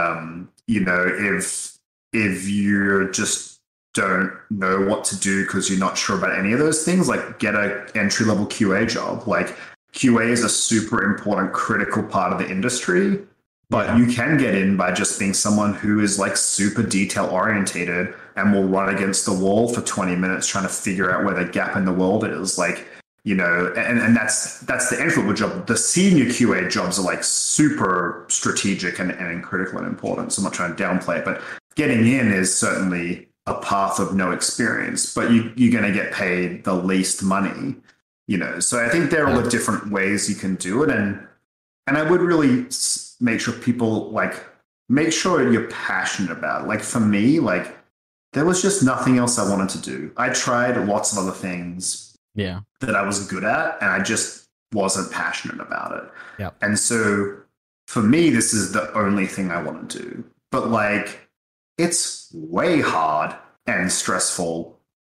If you just don't know what to do because you're not sure about any of those things, get a entry-level QA job. QA is a super important, critical part of the industry, but you can get in by just being someone who is super detail orientated and will run against the wall for 20 minutes trying to figure out where the gap in the world is. And that's the entry-level job. The senior QA jobs are super strategic and critical and important. So I'm not trying to downplay it, but getting in is certainly a path of no experience, but you're going to get paid the least money. So I think there are different ways you can do it. And I would really make sure people make sure you're passionate about it. For me, there was just nothing else I wanted to do. I tried lots of other things that I was good at, and I just wasn't passionate about it. Yep. And so for me, this is the only thing I want to do. But it's way hard and stressful,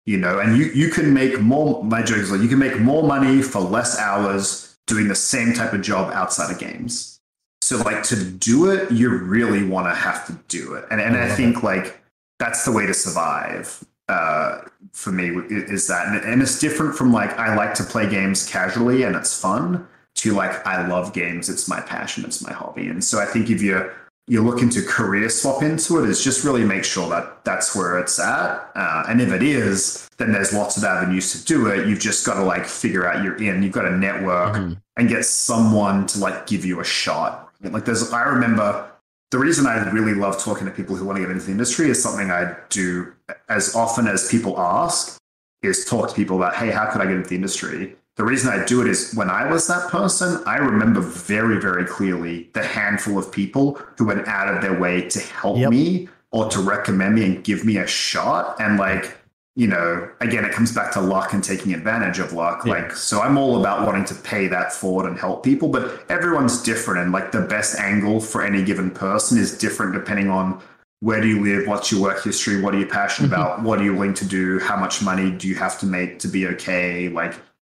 and you can make more. My joke is like you can make more money for less hours doing the same type of job outside of games. So like to do it, you really want to have to do it, and I think like that's the way to survive. For me, is that, and it's different from like I like to play games casually and it's fun to like I love games, it's my passion, it's my hobby. And so I think if you're looking to career swap into it, is just really make sure that that's where it's at. And if it is, then there's lots of avenues to do it. You've just got to like figure out you've got to network and get someone to like give you a shot. Like I remember the reason I really love talking to people who want to get into the industry is something I do as often as people ask is talk to people about, hey, how could I get into the industry? The reason I do it is when I was that person, I remember very, very clearly the handful of people who went out of their way to help me or to recommend me and give me a shot. And like, again, it comes back to luck and taking advantage of luck. Yeah. Like, so I'm all about wanting to pay that forward and help people, but everyone's different. And like the best angle for any given person is different depending on where do you live, what's your work history, what are you passionate about, what are you willing to do, how much money do you have to make to be okay? Like,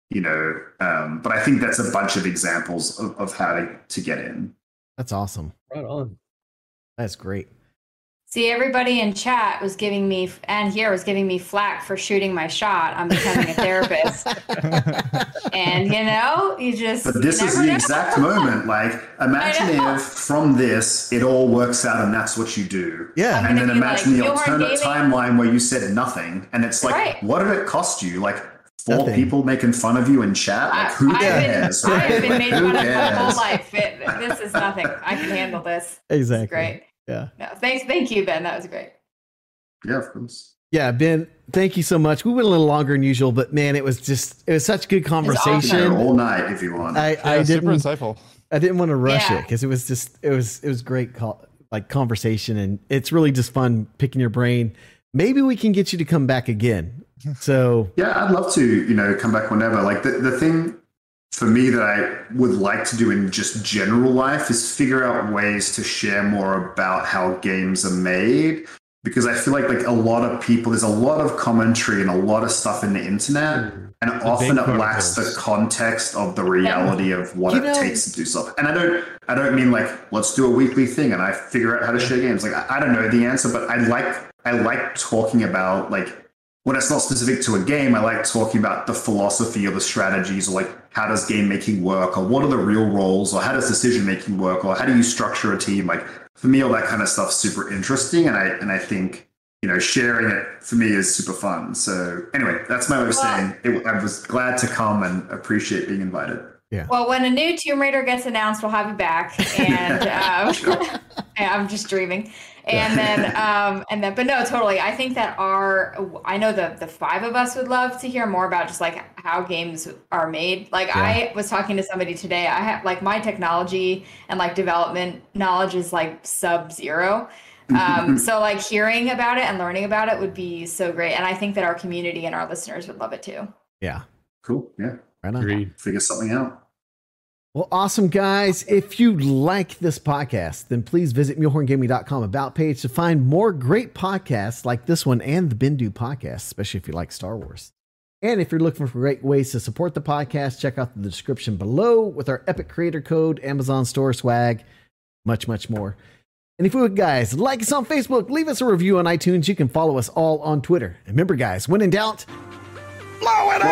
but I think that's a bunch of examples of how to get in. That's awesome. Right on. That's great. See, everybody in chat was giving me, and here was giving me flack for shooting my shot on becoming a therapist. And you just. But this is the exact moment. Like, imagine if from this it all works out and that's what you do. Yeah. And then imagine the alternate timeline where you said nothing, and it's like, what did it cost you? Like 4 people making fun of you in chat. Like, who cares? I've been made fun of my whole life. This is nothing. I can handle this. Exactly. It's great. Yeah. No, thank you, Ben. That was great. Yeah, of course. Yeah, Ben, thank you so much. We went a little longer than usual, but man, it was such good conversation. Awesome. All night if you want. I didn't, super insightful. I didn't want to rush it because it was great conversation, and it's really just fun picking your brain. Maybe we can get you to come back again. So yeah, I'd love to, come back whenever. Like the thing for me that I would like to do in just general life is figure out ways to share more about how games are made, because I feel like a lot of people, there's a lot of commentary and a lot of stuff in the internet, and often it lacks the context of the reality of what it takes to do stuff. And I don't mean like, let's do a weekly thing and I figure out how to share games. Like, I don't know the answer, but I like talking about, like, when it's not specific to a game, I like talking about the philosophy or the strategies, or like how does game making work, or what are the real roles, or how does decision making work, or how do you structure a team? Like, for me, all that kind of stuff's super interesting, and I think sharing it for me is super fun. So anyway, that's my way of saying it. I was glad to come and appreciate being invited. Yeah. Well, when a new Tomb Raider gets announced, we'll have you back, and I'm just dreaming. And then, but no, totally. I think that I know the 5 of us would love to hear more about just like how games are made. Like I was talking to somebody today, I have like my technology and like development knowledge is like sub-zero. So like hearing about it and learning about it would be so great. And I think that our community and our listeners would love it too. Yeah. Cool. Yeah. Right on. Agreed. Figure something out. Well, awesome, guys. If you like this podcast, then please visit mulehorngaming.com about page to find more great podcasts like this one and the Bendu podcast, especially if you like Star Wars. And if you're looking for great ways to support the podcast, check out the description below with our Epic Creator Code, Amazon Store swag, much, much more. And if you would, guys, like us on Facebook, leave us a review on iTunes. You can follow us all on Twitter. And remember, guys, when in doubt, blow it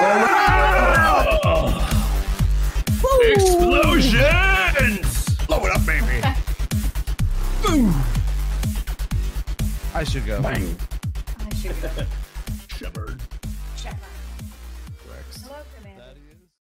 up! Explosions! Blow it up, baby. Boom! I should go. Bang. I should go. Shepard.